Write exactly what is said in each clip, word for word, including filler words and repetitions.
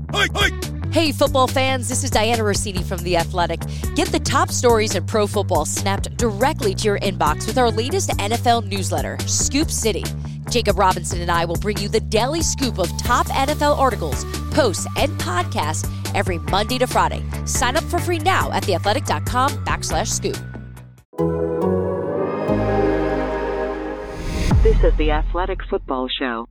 Hey, football fans, this is Diana Rossini from The Athletic. Get the top stories in pro football snapped directly to your inbox with our latest N F L newsletter, Scoop City. Jacob Robinson and I will bring you the daily scoop of top N F L articles, posts, and podcasts every Monday to Friday. Sign up for free now at theathletic.com backslash scoop. This is the Athletic Football Show.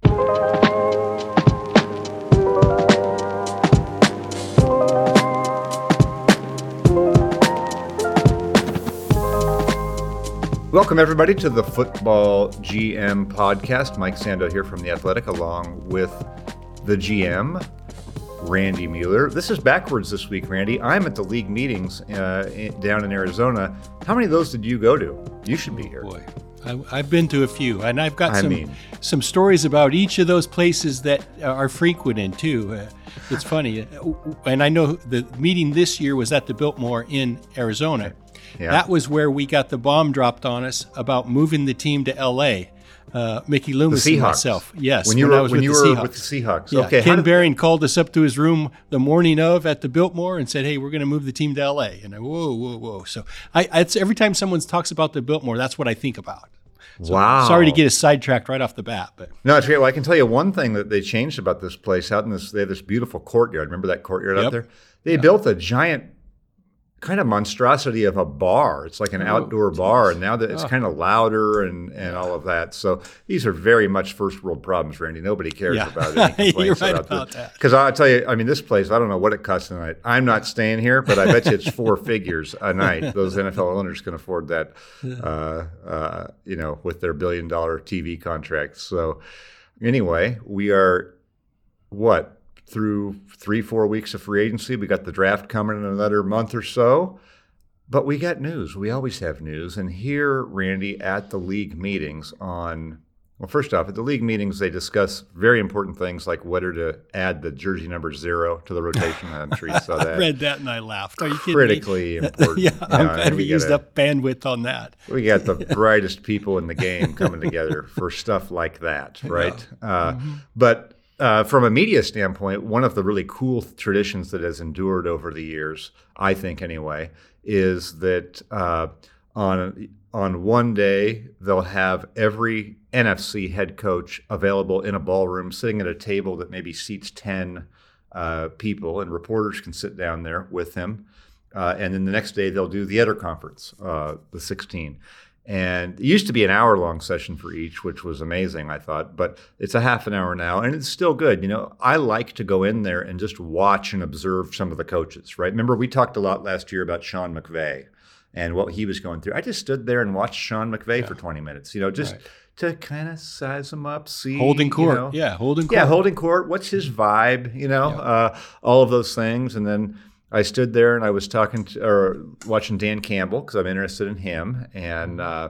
Welcome, everybody, to the Football G M podcast. Mike Sando here from The Athletic, along with the G M, Randy Mueller. This is backwards this week, Randy. I'm at the league meetings uh, in, down in Arizona. How many of those did you go to? You should be here. Oh, boy. I, I've been to a few, and I've got I some mean, some stories about each of those places that are frequent in, too. Uh, it's funny. And I know the meeting this year was at the Biltmore in Arizona. Yeah. That was where we got the bomb dropped on us about moving the team to L A. Uh, Mickey Loomis the and Seahawks. myself. Yes, when you when were, I was when with you the were Seahawks. with the Seahawks. Yeah. Okay, Ken did, Behring called us up to his room the morning of at the Biltmore and said, "Hey, we're going to move the team to L A." And I, whoa, whoa, whoa. So I, it's every time someone talks about the Biltmore, that's what I think about. So wow. Sorry to get us sidetracked right off the bat, but no, it's great. Well, I can tell you one thing that they changed about this place. Out in this, they have this beautiful courtyard. Remember that courtyard Yep. out there? They Yeah. built a giant kind of monstrosity of a bar. It's like an Oh, outdoor geez. bar, and now that it's Oh. kind of louder and, and all of that. So these are very much first world problems, Randy. Nobody cares Yeah. about any You're complaints right about, about this. that. Because I'll tell you, I mean, this place, I don't know what it costs a night. I'm not staying here, but I bet you it's four figures a night. Those N F L owners can afford that, uh, uh, you know, with their billion dollar T V contracts. So anyway, we are, what, through three, four weeks of free agency. We got the draft coming in another month or so. But we got news. We always have news. And here, Randy, at the league meetings on, well, first off, at the league meetings, they discuss very important things like whether to add the jersey number zero to the rotation. I'm sure you saw that. I read that and I laughed. Are you kidding Critically me? important. yeah, You I'm know, glad we we used gotta- up bandwidth on that. We got the brightest people in the game coming together for stuff like that, right? Uh, Mm-hmm. But uh, from a media standpoint, one of the really cool traditions that has endured over the years, I think anyway, is that uh, on on one day they'll have every N F C head coach available in a ballroom, sitting at a table that maybe seats ten uh, people, and reporters can sit down there with him. Uh, and then the next day they'll do the other conference, uh, the sixteen. And it used to be an hour-long session for each, which was amazing, I thought. But it's a half an hour now, and it's still good. You know, I like to go in there and just watch and observe some of the coaches, right? Remember, we talked a lot last year about Sean McVay and what he was going through. I just stood there and watched Sean McVay Yeah. for twenty minutes, you know, just Right. to kind of size him up, see. Holding court. You know, yeah, holding court. yeah, holding court. What's his vibe? You know, Yeah. uh, all of those things. And then I stood there and I was talking to, or watching Dan Campbell because I'm interested in him. And uh,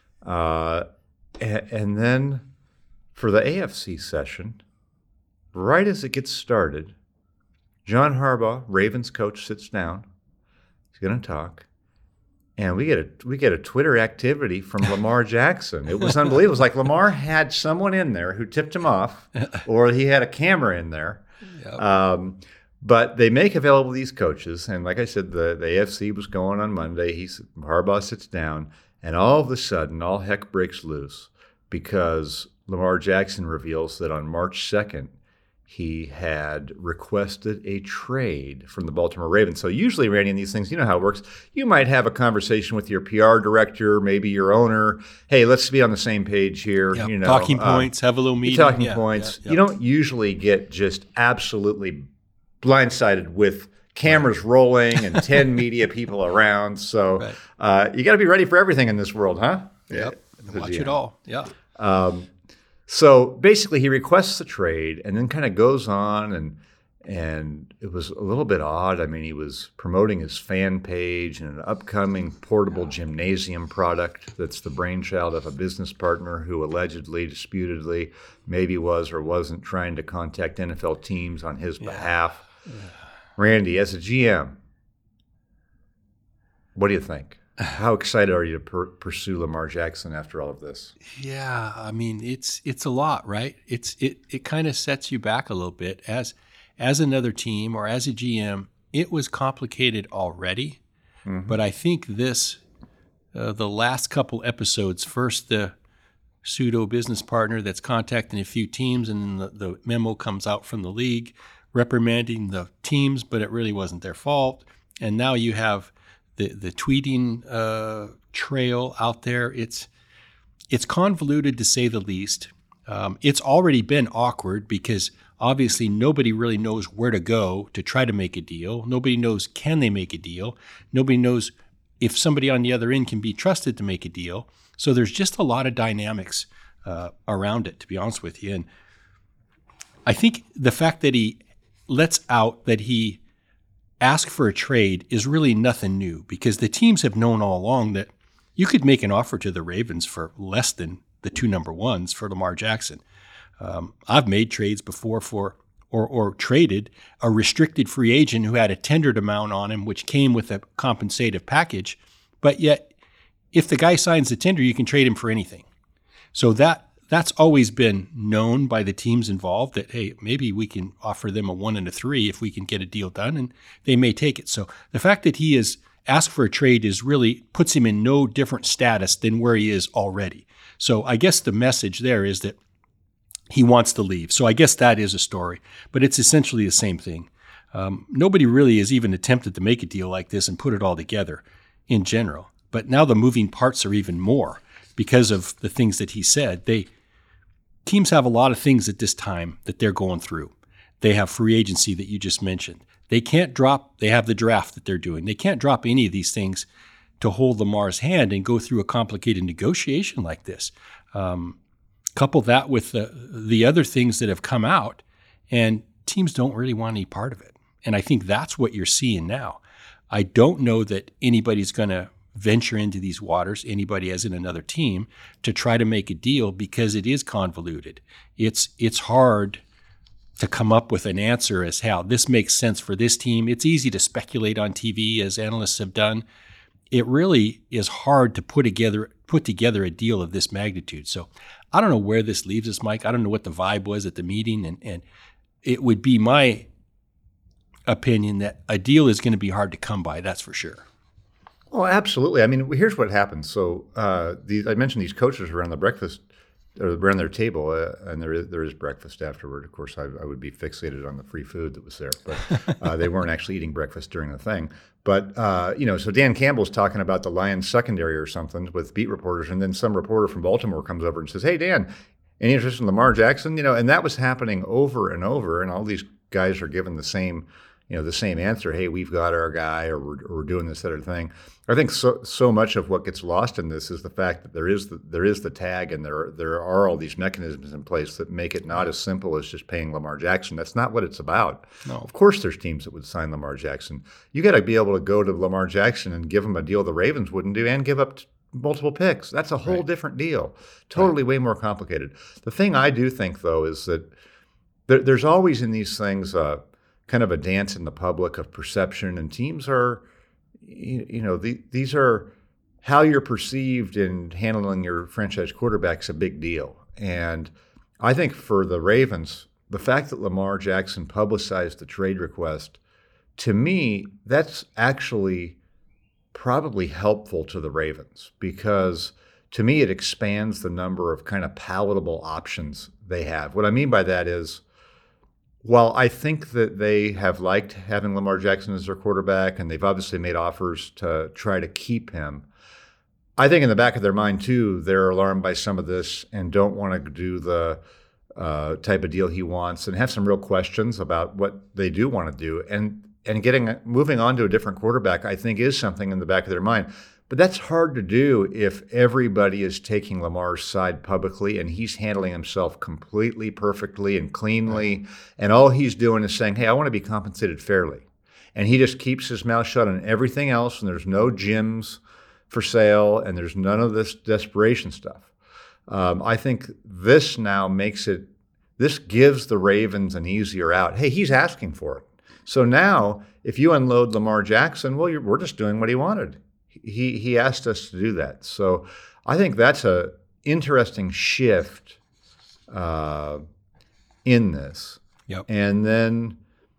uh, and, and then for the A F C session, right as it gets started, John Harbaugh, Ravens coach, sits down. He's going to talk. And we get a we get a Twitter activity from Lamar Jackson. It was unbelievable. It was like Lamar had someone in there who tipped him off, or he had a camera in there. Yep. Um, but they make available these coaches, and like I said, the, the A F C was going on Monday. He Harbaugh sits down, and all of a sudden, all heck breaks loose because Lamar Jackson reveals that on March second, he had requested a trade from the Baltimore Ravens. So usually, Randy, in these things, you know how it works. You might have a conversation with your P R director, maybe your owner. Hey, let's be on the same page here. Yep. You know, talking uh, points, have a little meeting. talking Yeah, points. yeah, You yeah. don't usually get just absolutely blindsided with cameras rolling and ten media people around. So Right. uh, you got to be ready for everything in this world, huh? Yep. Yeah. Watch it all. Yeah. Um, so basically, he requests a trade and then kind of goes on, and and it was a little bit odd. I mean, he was promoting his fan page and an upcoming portable gymnasium product that's the brainchild of a business partner who allegedly, disputedly, maybe was or wasn't trying to contact N F L teams on his behalf. Randy, as a G M, what do you think? How excited are you to per- pursue Lamar Jackson after all of this? Yeah, I mean it's it's a lot, right? It's it it kind of sets you back a little bit as as another team or as a G M, it was complicated already. Mm-hmm. But I think this, uh, the last couple episodes, first the pseudo business partner that's contacting a few teams, and the, the memo comes out from the league reprimanding the teams, but it really wasn't their fault. And now you have the the tweeting uh, trail out there. It's it's convoluted to say the least. Um, it's already been awkward because obviously nobody really knows where to go to try to make a deal. Nobody knows can they make a deal. Nobody knows if somebody on the other end can be trusted to make a deal. So there's just a lot of dynamics uh, around it, to be honest with you. And I think the fact that he lets out that he asked for a trade is really nothing new, because the teams have known all along that you could make an offer to the Ravens for less than the two number ones for Lamar Jackson. Um, I've made trades before for or or traded a restricted free agent who had a tendered amount on him, which came with a compensative package. But yet, if the guy signs the tender, you can trade him for anything. So that that's always been known by the teams involved, that, hey, maybe we can offer them a one and a three if we can get a deal done, and they may take it. So the fact that he is asked for a trade is really puts him in no different status than where he is already. So I guess the message there is that he wants to leave. So I guess that is a story, but it's essentially the same thing. Um, nobody really has even attempted to make a deal like this and put it all together in general. But now the moving parts are even more because of the things that he said. They teams have a lot of things at this time that they're going through. They have free agency that you just mentioned. They can't drop, they have the draft that they're doing. They can't drop any of these things to hold Lamar's hand and go through a complicated negotiation like this. Um, couple that with the, the other things that have come out, and teams don't really want any part of it. And I think that's what you're seeing now. I don't know that anybody's going to venture into these waters, anybody as in another team, to try to make a deal, because it is convoluted. It's it's hard to come up with an answer as how this makes sense for this team. It's easy to speculate on T V, as analysts have done. It really is hard to put together put together a deal of this magnitude. So I don't know where this leaves us, Mike. I don't know what the vibe was at the meeting, and, and it would be my opinion that a deal is going to be hard to come by, that's for sure. Oh, absolutely. I mean, here's what happens. So uh, these, I mentioned these coaches around the breakfast, or around their table, uh, and there is, there is breakfast afterward. Of course, I, I would be fixated on the free food that was there, but uh, they weren't actually eating breakfast during the thing. But, uh, you know, so Dan Campbell's talking about the Lions secondary or something with beat reporters, and then some reporter from Baltimore comes over and says, hey, Dan, any interest in Lamar Jackson? You know, and that was happening over and over, and all these guys are given the same you know, the same answer, hey, we've got our guy, or we're, or we're doing this other thing. I think so so much of what gets lost in this is the fact that there is the, there is the tag, and there there are all these mechanisms in place that make it not as simple as just paying Lamar Jackson. That's not what it's about. No. Of course there's teams that would sign Lamar Jackson. You got to be able to go to Lamar Jackson and give him a deal the Ravens wouldn't do, and give up t- multiple picks. That's a whole Right. different deal. Totally right. Way more complicated. The thing I do think, though, is that there, there's always in these things uh, kind of a dance in the public of perception, and teams are, you, you know, the, these are how you're perceived in handling your franchise quarterback's a big deal. And I think for the Ravens, the fact that Lamar Jackson publicized the trade request, to me, that's actually probably helpful to the Ravens, because to me, it expands the number of kind of palatable options they have. What I mean by that is, while I think that they have liked having Lamar Jackson as their quarterback, and they've obviously made offers to try to keep him, I think in the back of their mind, too, they're alarmed by some of this and don't want to do the uh, type of deal he wants, and have some real questions about what they do want to do. And and getting moving on to a different quarterback, I think, is something in the back of their mind. But that's hard to do if everybody is taking Lamar's side publicly and he's handling himself completely perfectly and cleanly, and all he's doing is saying, hey, I want to be compensated fairly. And he just keeps his mouth shut on everything else, and there's no gyms for sale, and there's none of this desperation stuff. Um, I think this now makes it, this gives the Ravens an easier out. Hey, he's asking for it. So now, if you unload Lamar Jackson, well, you're, we're just doing what he wanted. He he asked us to do that. So I think that's a interesting shift uh, in this. Yep. And then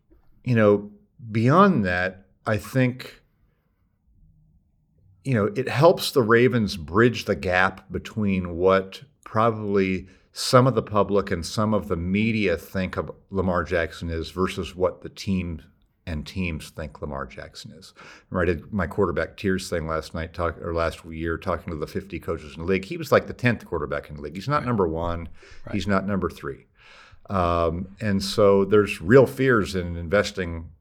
you know, beyond that, I think, you know, it helps the Ravens bridge the gap between what probably some of the public and some of the media think of Lamar Jackson is versus what the team and teams think Lamar Jackson is. Remember, I did my quarterback tiers thing last night, talk, or last year, talking to the fifty coaches in the league. He was like the tenth quarterback in the league. He's not right. number one. Right. He's not number three. Um, and so there's real fears in investing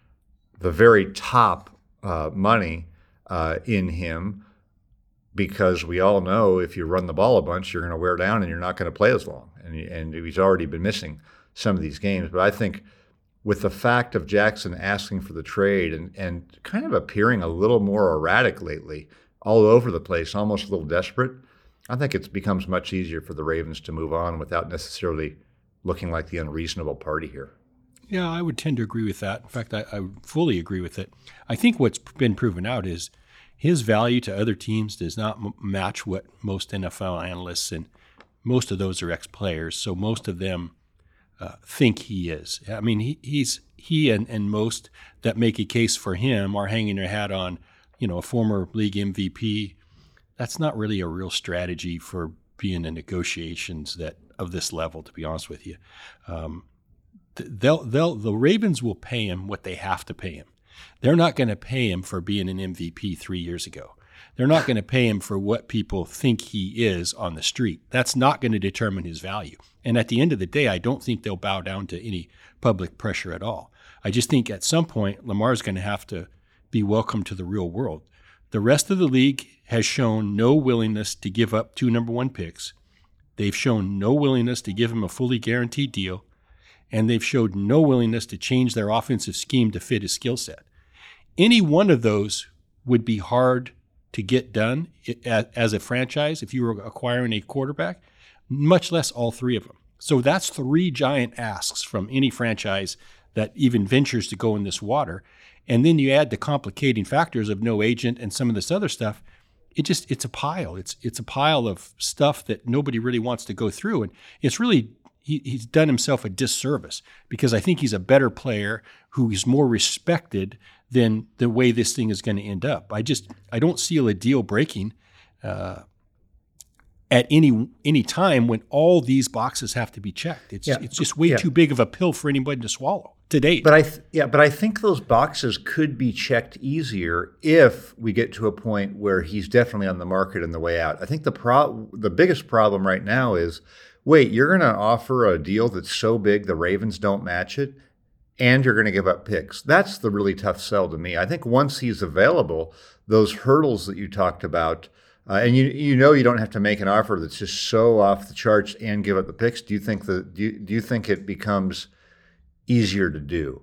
the very top uh, money uh, in him, because we all know if you run the ball a bunch, you're going to wear down and you're not going to play as long. And, and he's already been missing some of these games. But I think with the fact of Jackson asking for the trade and, and kind of appearing a little more erratic lately, all over the place, almost a little desperate, I think it becomes much easier for the Ravens to move on without necessarily looking like the unreasonable party here. Yeah, I would tend to agree with that. In fact, I, I fully agree with it. I think what's been proven out is his value to other teams does not m- match what most N F L analysts, and most of those are ex-players, so most of them uh, think he is. I mean, he, he's he and, and most that make a case for him are hanging their hat on, you know, a former league M V P. That's not really a real strategy for being in negotiations that of this level, to be honest with you. Um, they'll they'll the Ravens will pay him what they have to pay him. They're not going to pay him for being an M V P three years ago. They're not going to pay him for what people think he is on the street. That's not going to determine his value. And at the end of the day, I don't think they'll bow down to any public pressure at all. I just think at some point, Lamar's going to have to be welcomed to the real world. The rest of the league has shown no willingness to give up two number one picks. They've shown no willingness to give him a fully guaranteed deal. And they've showed no willingness to change their offensive scheme to fit his skill set. Any one of those would be hard to get done as a franchise if you were acquiring a quarterback, much less all three of them. So that's three giant asks from any franchise that even ventures to go in this water. And then you add the complicating factors of no agent and some of this other stuff. It just, it's a pile. It's it's a pile of stuff that nobody really wants to go through. And it's really, he, he's done himself a disservice, because I think he's a better player who is more respected than the way this thing is going to end up. I just, I don't see a deal breaking uh, at any any time when all these boxes have to be checked. It's yeah. it's just way yeah. too big of a pill for anybody to swallow to date. But I th- yeah, but I think those boxes could be checked easier if we get to a point where he's definitely on the market and the way out. I think the pro- the biggest problem right now is, wait, you're going to offer a deal that's so big the Ravens don't match it, and you're going to give up picks. That's the really tough sell to me. I think once he's available, those hurdles that you talked about, uh, and you you know you don't have to make an offer that's just so off the charts and give up the picks. Do you think that do you, do you think it becomes easier to do?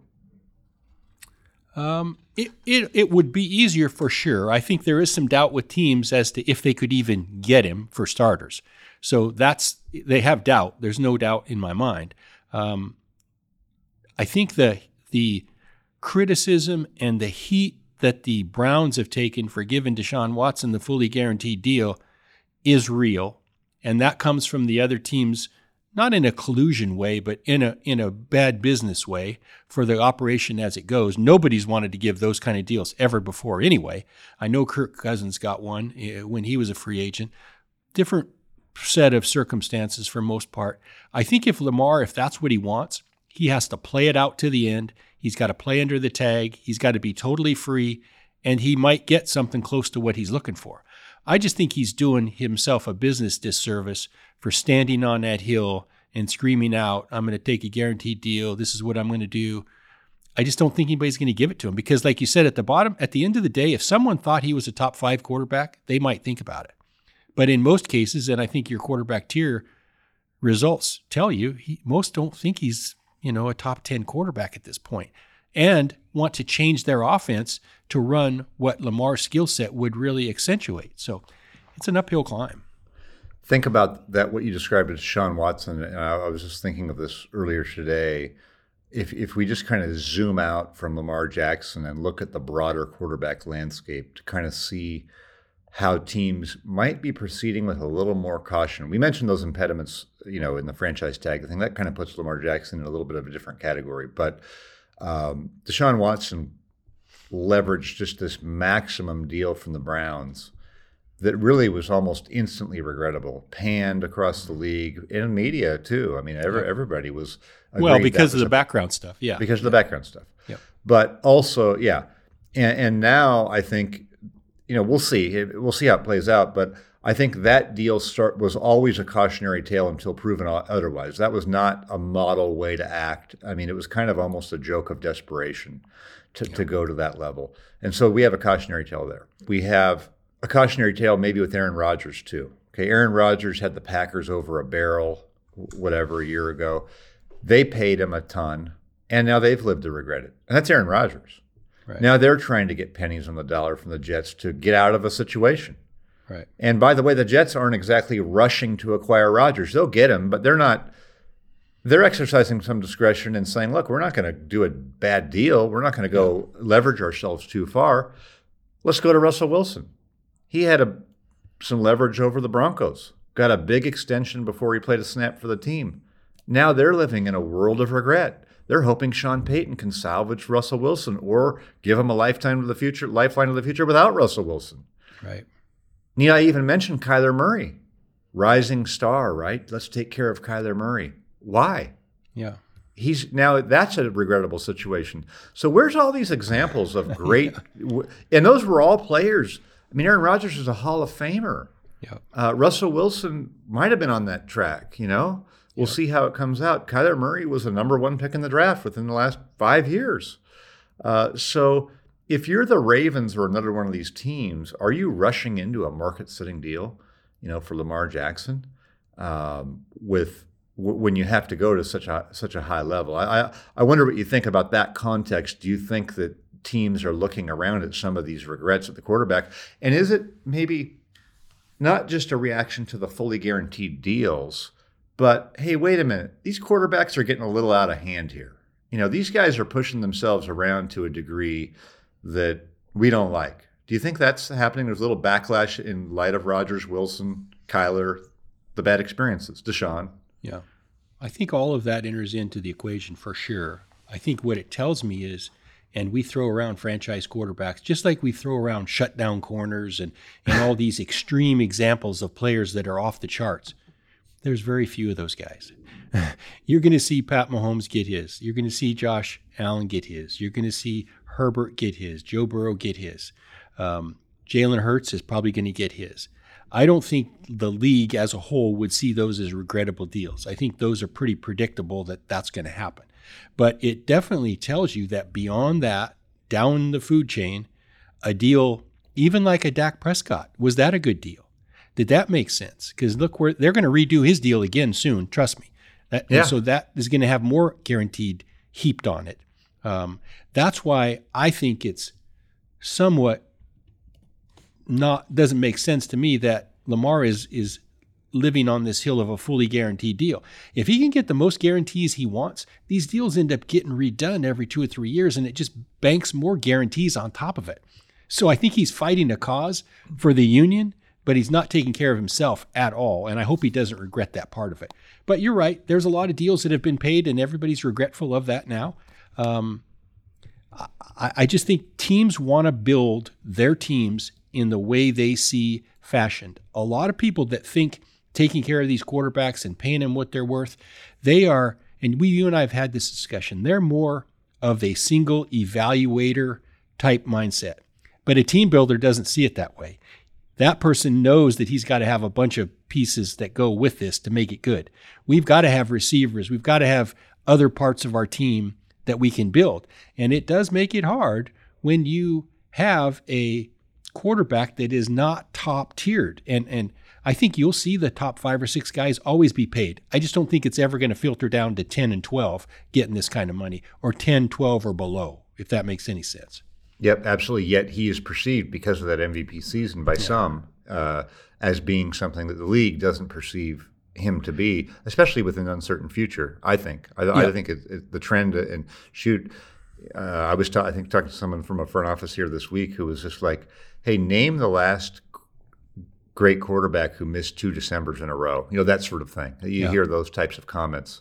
Um, it, it it would be easier for sure. I think there is some doubt with teams as to if they could even get him, for starters. So that's, they have doubt. There's no doubt in my mind. Um, I think the the criticism and the heat that the Browns have taken for giving Deshaun Watson the fully guaranteed deal is real, and that comes from the other teams, not in a collusion way, but in a in a bad business way for the operation as it goes. Nobody's wanted to give those kind of deals ever before anyway. I know Kirk Cousins got one when he was a free agent. Different set of circumstances for most part. I think if Lamar, if that's what he wants, he has to play it out to the end. He's got to play under the tag. He's got to be totally free, and he might get something close to what he's looking for. I just think he's doing himself a business disservice for standing on that hill and screaming out, I'm going to take a guaranteed deal. This is what I'm going to do. I just don't think anybody's going to give it to him because, like you said, at the bottom, at the end of the day, if someone thought he was a top five quarterback, they might think about it. But in most cases, and I think your quarterback tier results tell you, he, most don't think he's, you know, a top ten quarterback at this point, and want to change their offense to run what Lamar's skill set would really accentuate. So it's an uphill climb. Think about that, what you described as Deshaun Watson, and I was just thinking of this earlier today. If if we just kind of zoom out from Lamar Jackson and look at the broader quarterback landscape to kind of see how teams might be proceeding with a little more caution. We mentioned those impediments, you know, in the franchise tag. I think that kind of puts Lamar Jackson in a little bit of a different category. But Um, Deshaun Watson leveraged just this maximum deal from the Browns that really was almost instantly regrettable, panned across the league, in media too. I mean, every, everybody was well because of the a, background stuff. Yeah, because of yeah. the background stuff. Yep. But also, yeah, and, and now I think, you know, we'll see. We'll see how it plays out. But I think that deal start was always a cautionary tale until proven otherwise. That was not a model way to act. I mean, it was kind of almost a joke of desperation to, yeah. to go to that level. And so we have a cautionary tale there. We have a cautionary tale maybe with Aaron Rodgers too. Okay, Aaron Rodgers had the Packers over a barrel, whatever, a year ago. They paid him a ton, and now they've lived to regret it. And that's Aaron Rodgers. Right. Now they're trying to get pennies on the dollar from the Jets to get out of a situation. Right. And by the way, the Jets aren't exactly rushing to acquire Rodgers. They'll get him, but they're not. They're exercising some discretion and saying, look, we're not going to do a bad deal. We're not going to go yeah. leverage ourselves too far. Let's go to Russell Wilson. He had a, some leverage over the Broncos, got a big extension before he played a snap for the team. Now they're living in a world of regret. They're hoping Sean Payton can salvage Russell Wilson or give him a lifetime of the future, lifeline of the future without Russell Wilson. Right. Need I even mention Kyler Murray? Rising star, right? Let's take care of Kyler Murray. Why? Yeah. He's now that's a regrettable situation. So where's all these examples of great and those were all players. I mean, Aaron Rodgers is a Hall of Famer. Yeah. Uh, Russell Wilson might have been on that track, you know? We'll yeah. see how it comes out. Kyler Murray was the number one pick in the draft within the last five years. Uh, so if you're the Ravens or another one of these teams, are you rushing into a market-setting deal, you know, for Lamar Jackson um, with w- when you have to go to such a such a high level? I, I I wonder what you think about that context. Do you think that teams are looking around at some of these regrets at the quarterback, and is it maybe not just a reaction to the fully guaranteed deals? But, hey, wait a minute. These quarterbacks are getting a little out of hand here. You know, these guys are pushing themselves around to a degree that we don't like. Do you think that's happening? There's a little backlash in light of Rodgers, Wilson, Kyler, the bad experiences, Deshaun. Yeah. I think all of that enters into the equation for sure. I think what it tells me is, and we throw around franchise quarterbacks, just like we throw around shutdown corners and, and all these extreme examples of players that are off the charts. There's very few of those guys. You're going to see Pat Mahomes get his. You're going to see Josh Allen get his. You're going to see Herbert get his. Joe Burrow get his. Um, Jalen Hurts is probably going to get his. I don't think the league as a whole would see those as regrettable deals. I think those are pretty predictable that that's going to happen. But it definitely tells you that beyond that, down the food chain, a deal, even like a Dak Prescott, was that a good deal? Did that make sense? Because look, where they're going to redo his deal again soon. Trust me. That, yeah. And so that is going to have more guaranteed heaped on it. Um, that's why I think it's somewhat not doesn't make sense to me that Lamar is is living on this hill of a fully guaranteed deal. If he can get the most guarantees he wants, these deals end up getting redone every two or three years, and it just banks more guarantees on top of it. So I think he's fighting a cause for the union, but he's not taking care of himself at all, and I hope he doesn't regret that part of it. But you're right. There's a lot of deals that have been paid, and everybody's regretful of that now. Um, I, I just think teams want to build their teams in the way they see fashioned. A lot of people that think taking care of these quarterbacks and paying them what they're worth, they are, and we, you and I have had this discussion, they're more of a single evaluator type mindset. But a team builder doesn't see it that way. That person knows that he's got to have a bunch of pieces that go with this to make it good. We've got to have receivers. We've got to have other parts of our team that we can build. And it does make it hard when you have a quarterback that is not top tiered. And and I think you'll see the top five or six guys always be paid. I just don't think it's ever going to filter down to ten and twelve getting this kind of money, or ten, twelve or below, if that makes any sense. Yep, absolutely. Yet he is perceived because of that M V P season by yeah. some uh, as being something that the league doesn't perceive him to be, especially with an uncertain future. I think. I, yeah. I think it, it, the trend and shoot. Uh, I was ta- I think talking to someone from a front office here this week who was just like, "Hey, name the last great quarterback who missed two Decembers in a row." You know, that sort of thing. You yeah. hear those types of comments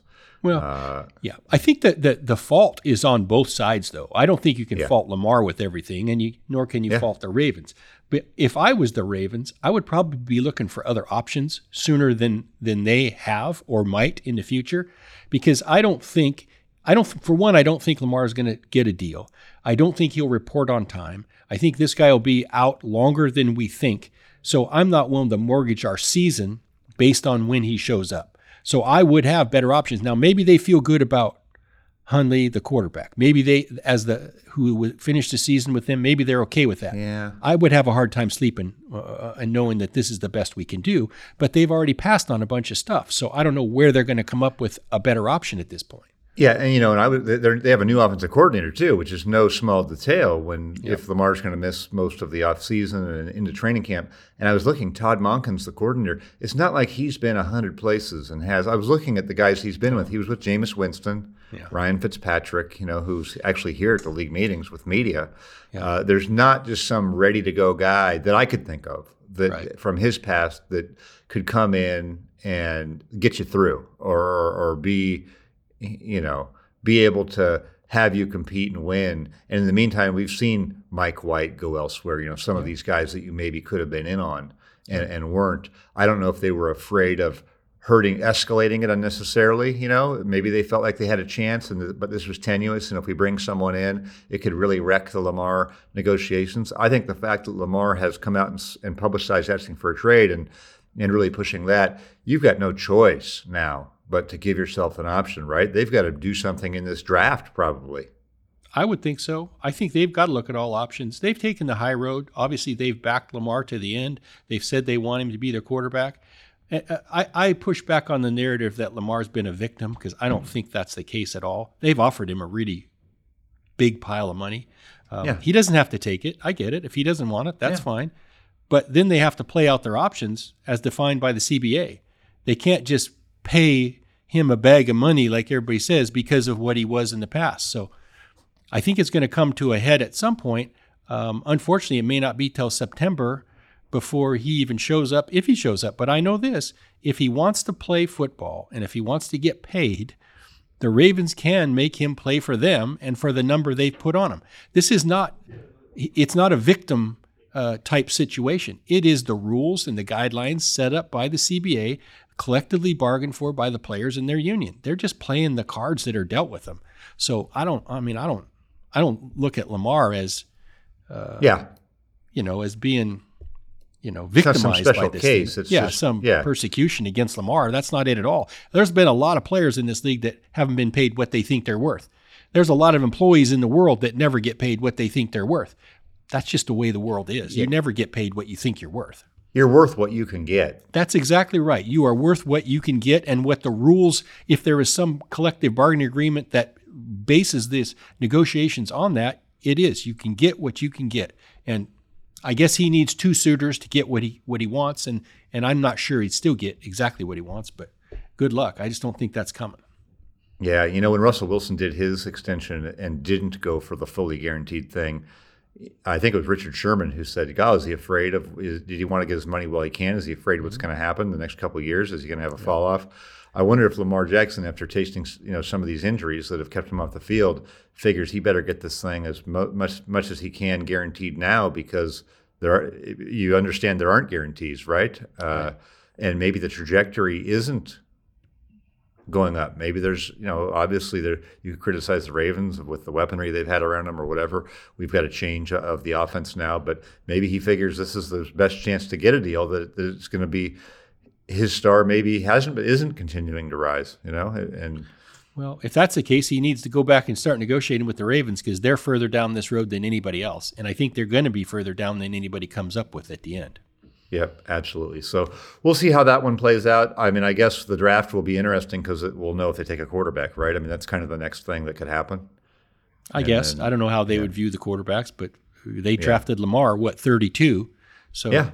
Well, Uh, yeah, I think that the, the fault is on both sides, though. I don't think you can Yeah. fault Lamar with everything, and you nor can you Yeah. fault the Ravens. But if I was the Ravens, I would probably be looking for other options sooner than than they have or might in the future, because I don't think I don't for one I don't think Lamar is going to get a deal. I don't think he'll report on time. I think this guy will be out longer than we think. So I'm not willing to mortgage our season based on when he shows up. So I would have better options. Now, maybe they feel good about Hundley, the quarterback. Maybe they, as the who would finish the season with them, maybe they're okay with that. Yeah. I would have a hard time sleeping uh, and knowing that this is the best we can do. But they've already passed on a bunch of stuff. So I don't know where they're going to come up with a better option at this point. Yeah, and you know, and I would, they're- they have a new offensive coordinator too, which is no small detail. When if Lamar's going to miss most of the offseason and into training camp, and I was looking, Todd Monken's the coordinator. It's not like he's been a hundred places and has. I was looking at the guys he's been with. He was with Jameis Winston, Yeah. Ryan Fitzpatrick, you know, who's actually here at the league meetings with media. Uh, there's not just some ready to go guy that I could think of that Right. from his past that could come in and get you through or or, or be. you know, be able to have you compete and win. And in the meantime, we've seen Mike White go elsewhere, you know, some of these guys that you maybe could have been in on and, and weren't. I don't know if they were afraid of hurting, escalating it unnecessarily, you know, maybe they felt like they had a chance, and the, but this was tenuous. And if we bring someone in, it could really wreck the Lamar negotiations. I think the fact that Lamar has come out and, s- and publicized asking for a trade and, and really pushing that, you've got no choice now but to give yourself an option, right? They've got to do something in this draft, probably. I would think so. I think they've got to look at all options. They've taken the high road. Obviously, they've backed Lamar to the end. They've said they want him to be their quarterback. I, I push back on the narrative that Lamar's been a victim, because I don't think that's the case at all. They've offered him a really big pile of money. Um, Yeah. He doesn't have to take it. I get it. If he doesn't want it, that's Yeah. fine. But then they have to play out their options as defined by the C B A. They can't just pay him a bag of money like everybody says because of what he was in the past. So I think it's going to come to a head at some point. Um, unfortunately, it may not be till September before he even shows up, if he shows up. But I know this, if he wants to play football and if he wants to get paid, the Ravens can make him play for them and for the number they've put on him. This is not, it's not a victim uh, type situation. It is the rules and the guidelines set up by the C B A, collectively bargained for by the players in their union. They're just playing the cards that are dealt with them. So I don't, I mean, I don't, I don't look at Lamar as, Yeah. you know, as being, you know, not some victimized special by this case. thing. It's yeah, just- some yeah. persecution against Lamar. That's not it at all. There's been a lot of players in this league that haven't been paid what they think they're worth. There's a lot of employees in the world that never get paid what they think they're worth. That's just the way the world is. You never get paid what you think you're worth. You're worth what you can get. That's exactly right. You are worth what you can get, and what the rules, if there is some collective bargaining agreement that bases this negotiations on that, it is. You can get what you can get. And I guess he needs two suitors to get what he what he wants, and and I'm not sure he'd still get exactly what he wants, but good luck. I just don't think that's coming. Yeah, you know, when Russell Wilson did his extension and didn't go for the fully guaranteed thing, I think it was Richard Sherman who said, God, is he afraid of, is, did he want to get his money while he can? Is he afraid of what's going to happen the next couple of years? Is he going to have a fall off? I wonder if Lamar Jackson, after tasting, you know, some of these injuries that have kept him off the field, figures he better get this thing as mo- much much as he can guaranteed now, because there are, you understand there aren't guarantees, right? Uh, and maybe the trajectory isn't going up. Maybe there's, you know, obviously there, you could criticize the Ravens with the weaponry they've had around them or whatever. We've got a change of the offense now, but maybe he figures this is the best chance to get a deal, that, that it's going to be his star maybe hasn't, but isn't continuing to rise, you know, and Well, if that's the case, he needs to go back and start negotiating with the Ravens, because they're further down this road than anybody else. And I think they're going to be further down than anybody comes up with at the end. Yep, absolutely. So we'll see how that one plays out. I mean, I guess the draft will be interesting because we'll know if they take a quarterback, right? I mean, that's kind of the next thing that could happen. I And guess. then- I don't know how they would view the quarterbacks, but they drafted Lamar, what, thirty-two? So Yeah.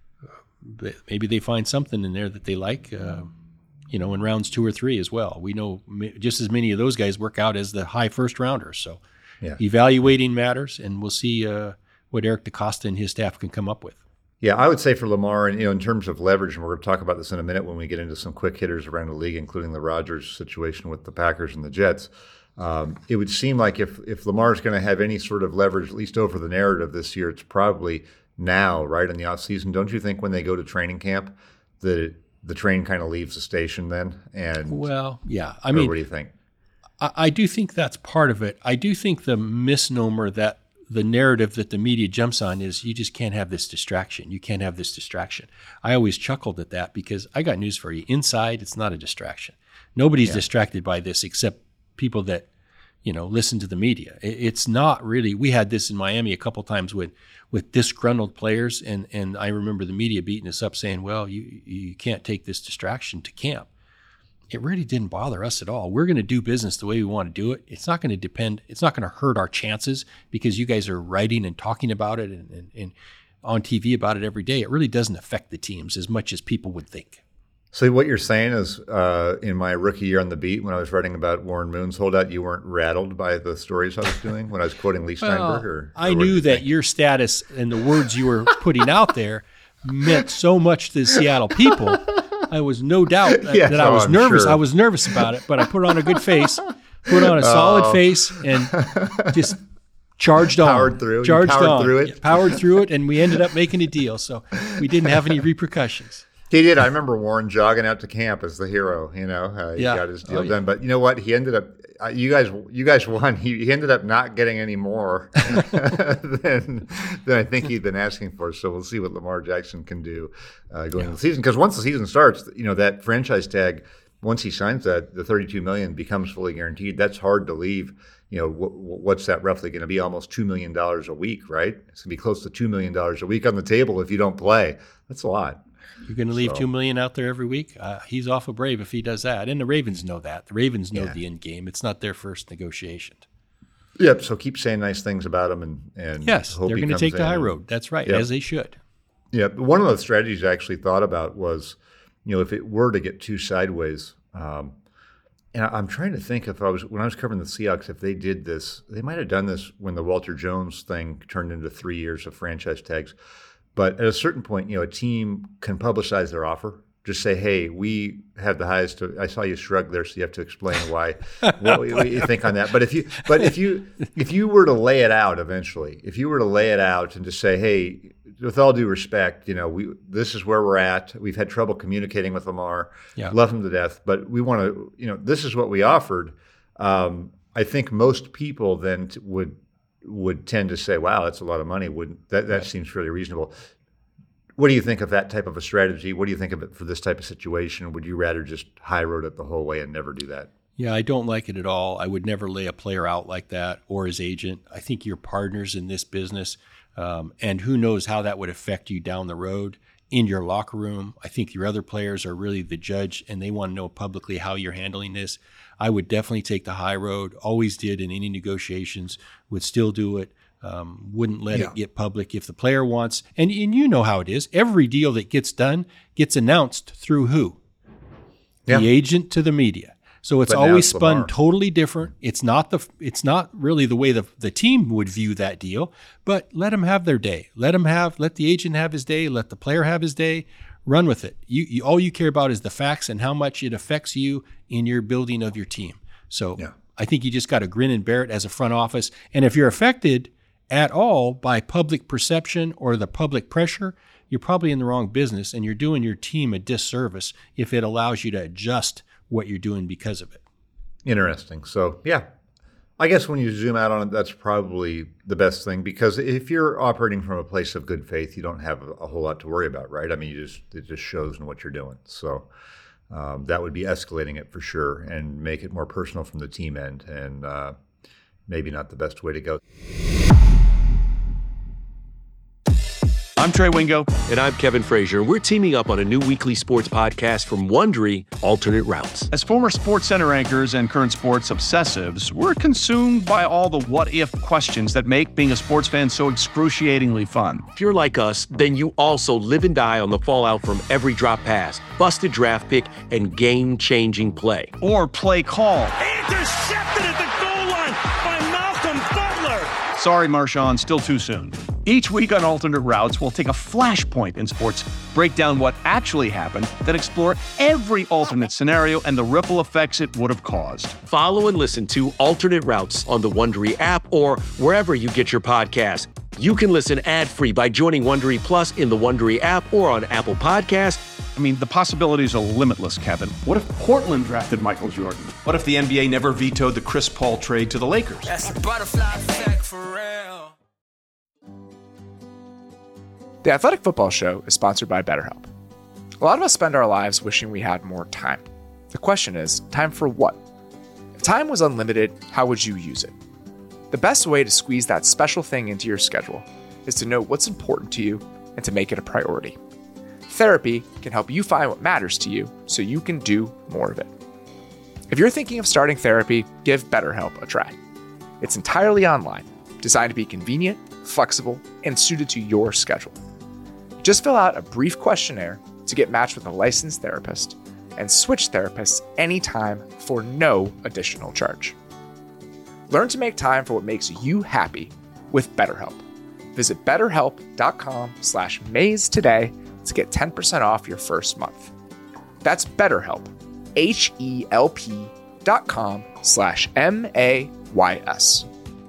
th- maybe they find something in there that they like, uh, you know, in rounds two or three as well. We know ma- just as many of those guys work out as the high first rounders. So Yeah. evaluating matters, and we'll see uh, what Eric DeCosta and his staff can come up with. Yeah, I would say for Lamar, and you know, in terms of leverage, and we're going to talk about this in a minute when we get into some quick hitters around the league, including the Rodgers situation with the Packers and the Jets. Um, it would seem like if if Lamar's going to have any sort of leverage, at least over the narrative this year, it's probably now, right in the offseason. Don't you think when they go to training camp that it, the train kind of leaves the station then? And well, yeah, I mean, what do you think? I, I do think that's part of it. I do think the misnomer that the narrative that the media jumps on is you just can't have this distraction. You can't have this distraction. I always chuckled at that because I got news for you. Inside, it's not a distraction. Nobody's yeah. distracted by this except people that, you know, listen to the media. It's not really. We had this in Miami a couple times with with disgruntled players, and and I remember the media beating us up saying, well, you you can't take this distraction to camp. It really didn't bother us at all. We're going to do business the way we want to do it. It's not going to depend. It's not going to hurt our chances because you guys are writing and talking about it and, and, and on T V about it every day. It really doesn't affect the teams as much as people would think. So what you're saying is, uh, in my rookie year on the beat, when I was writing about Warren Moon's holdout, you weren't rattled by the stories I was doing when I was quoting Lee Steinberg? Well, or, I or knew you that think? your status and the words you were putting out there meant so much to the Seattle people. I was no doubt that, yes, that I oh, was I'm nervous. sure. I was nervous about it, but I put on a good face, put on a solid oh. face, and just charged on. Powered through. Charged powered on. through it. Yeah, powered through it, and we ended up making a deal. So we didn't have any repercussions. He did. I remember Warren jogging out to camp as the hero. You know, uh, he Yeah. got his deal Oh, yeah. done. But you know what? He ended up. Uh, you guys, you guys won. He, he ended up not getting any more than than I think he'd been asking for. So we'll see what Lamar Jackson can do uh, going Yeah. into the season. Because once the season starts, you know that franchise tag. Once he signs that, the thirty-two million dollars becomes fully guaranteed. That's hard to leave. You know, wh- what's that roughly going to be? Almost two million dollars a week, right? It's going to be close to two million dollars a week on the table if you don't play. That's a lot. You're going to leave So- two million out there every week. Uh, he's awful brave if he does that, and the Ravens know that. The Ravens know Yeah. the end game. It's not their first negotiation. Yep. So keep saying nice things about him, and and Yes, hope they're he going to comes take the in high and- road. That's right, Yep. as they should. Yeah. One of the strategies I actually thought about was, you know, if it were to get too sideways, um, and I- I'm trying to think if I was when I was covering the Seahawks, if they did this, they might have done this when the Walter Jones thing turned into three years of franchise tags. But at a certain point, you know, a team can publicize their offer. Just say, hey, we have the highest. I saw you shrug there, so you have to explain why. what, what you think on that? But if you, but if you, if you were to lay it out eventually, if you were to lay it out and just say, hey, with all due respect, you know, we this is where we're at. We've had trouble communicating with Lamar. Yeah. Love him to death, but we want to, you know, this is what we offered. Um, I think most people then t- would would tend to say, wow, that's a lot of money. Would that that Right. seems fairly reasonable. What do you think of that type of a strategy? What do you think of it for this type of situation? Would you rather just high road it the whole way and never do that? Yeah, I don't like it at all. I would never lay a player out like that or his agent. I think you're partners in this business, um, and who knows how that would affect you down the road in your locker room. I think your other players are really the judge, and they want to know publicly how you're handling this. I would definitely take the high road, always did in any negotiations, would still do it. Um, wouldn't let Yeah. it get public if the player wants. And, and you know how it is. Every deal that gets done gets announced through who? Yeah. The agent to the media. So it's But now always it's spun Lamar. totally different. It's not the it's not really the way the the team would view that deal. But let them have their day. Let them have let the agent have his day. Let the player have his day. Run with it. You, you all you care about is the facts and how much it affects you in your building of your team. So Yeah. I think you just got to grin and bear it as a front office. And if you're affected at all by public perception or the public pressure, you're probably in the wrong business, and you're doing your team a disservice if it allows you to adjust what you're doing because of it. Interesting. So, yeah, I guess when you zoom out on it, that's probably the best thing, because if you're operating from a place of good faith, you don't have a, a whole lot to worry about, right? I mean, you just it just shows in what you're doing. So um, that would be escalating it for sure and make it more personal from the team end, and uh, maybe not the best way to go. I'm Trey Wingo. And I'm Kevin Frazier, and we're teaming up on a new weekly sports podcast from Wondery, Alternate Routes. As former Sports Center anchors and current sports obsessives, we're consumed by all the what-if questions that make being a sports fan so excruciatingly fun. If you're like us, then you also live and die on the fallout from every drop pass, busted draft pick, and game-changing play. Or play call. Intercepted at the goal line by Malcolm Butler. Sorry, Marshawn, still too soon. Each week on Alternate Routes, we'll take a flashpoint in sports, break down what actually happened, then explore every alternate scenario and the ripple effects it would have caused. Follow and listen to Alternate Routes on the Wondery app or wherever you get your podcasts. You can listen ad-free by joining Wondery Plus in the Wondery app or on Apple Podcasts. I mean, the possibilities are limitless, Kevin. What if Portland drafted Michael Jordan? What if the N B A never vetoed the Chris Paul trade to the Lakers? That's a butterfly effect for real. The Athletic Football Show is sponsored by BetterHelp. A lot of us spend our lives wishing we had more time. The question is, time for what? If time was unlimited, how would you use it? The best way to squeeze that special thing into your schedule is to know what's important to you and to make it a priority. Therapy can help you find what matters to you so you can do more of it. If you're thinking of starting therapy, give BetterHelp a try. It's entirely online, designed to be convenient, flexible, and suited to your schedule. Just fill out a brief questionnaire to get matched with a licensed therapist and switch therapists anytime for no additional charge. Learn to make time for what makes you happy with BetterHelp. Visit betterhelp.com slash maze today to get ten percent off your first month. That's BetterHelp, H-E-L-P dot com slash M-A-Y-S.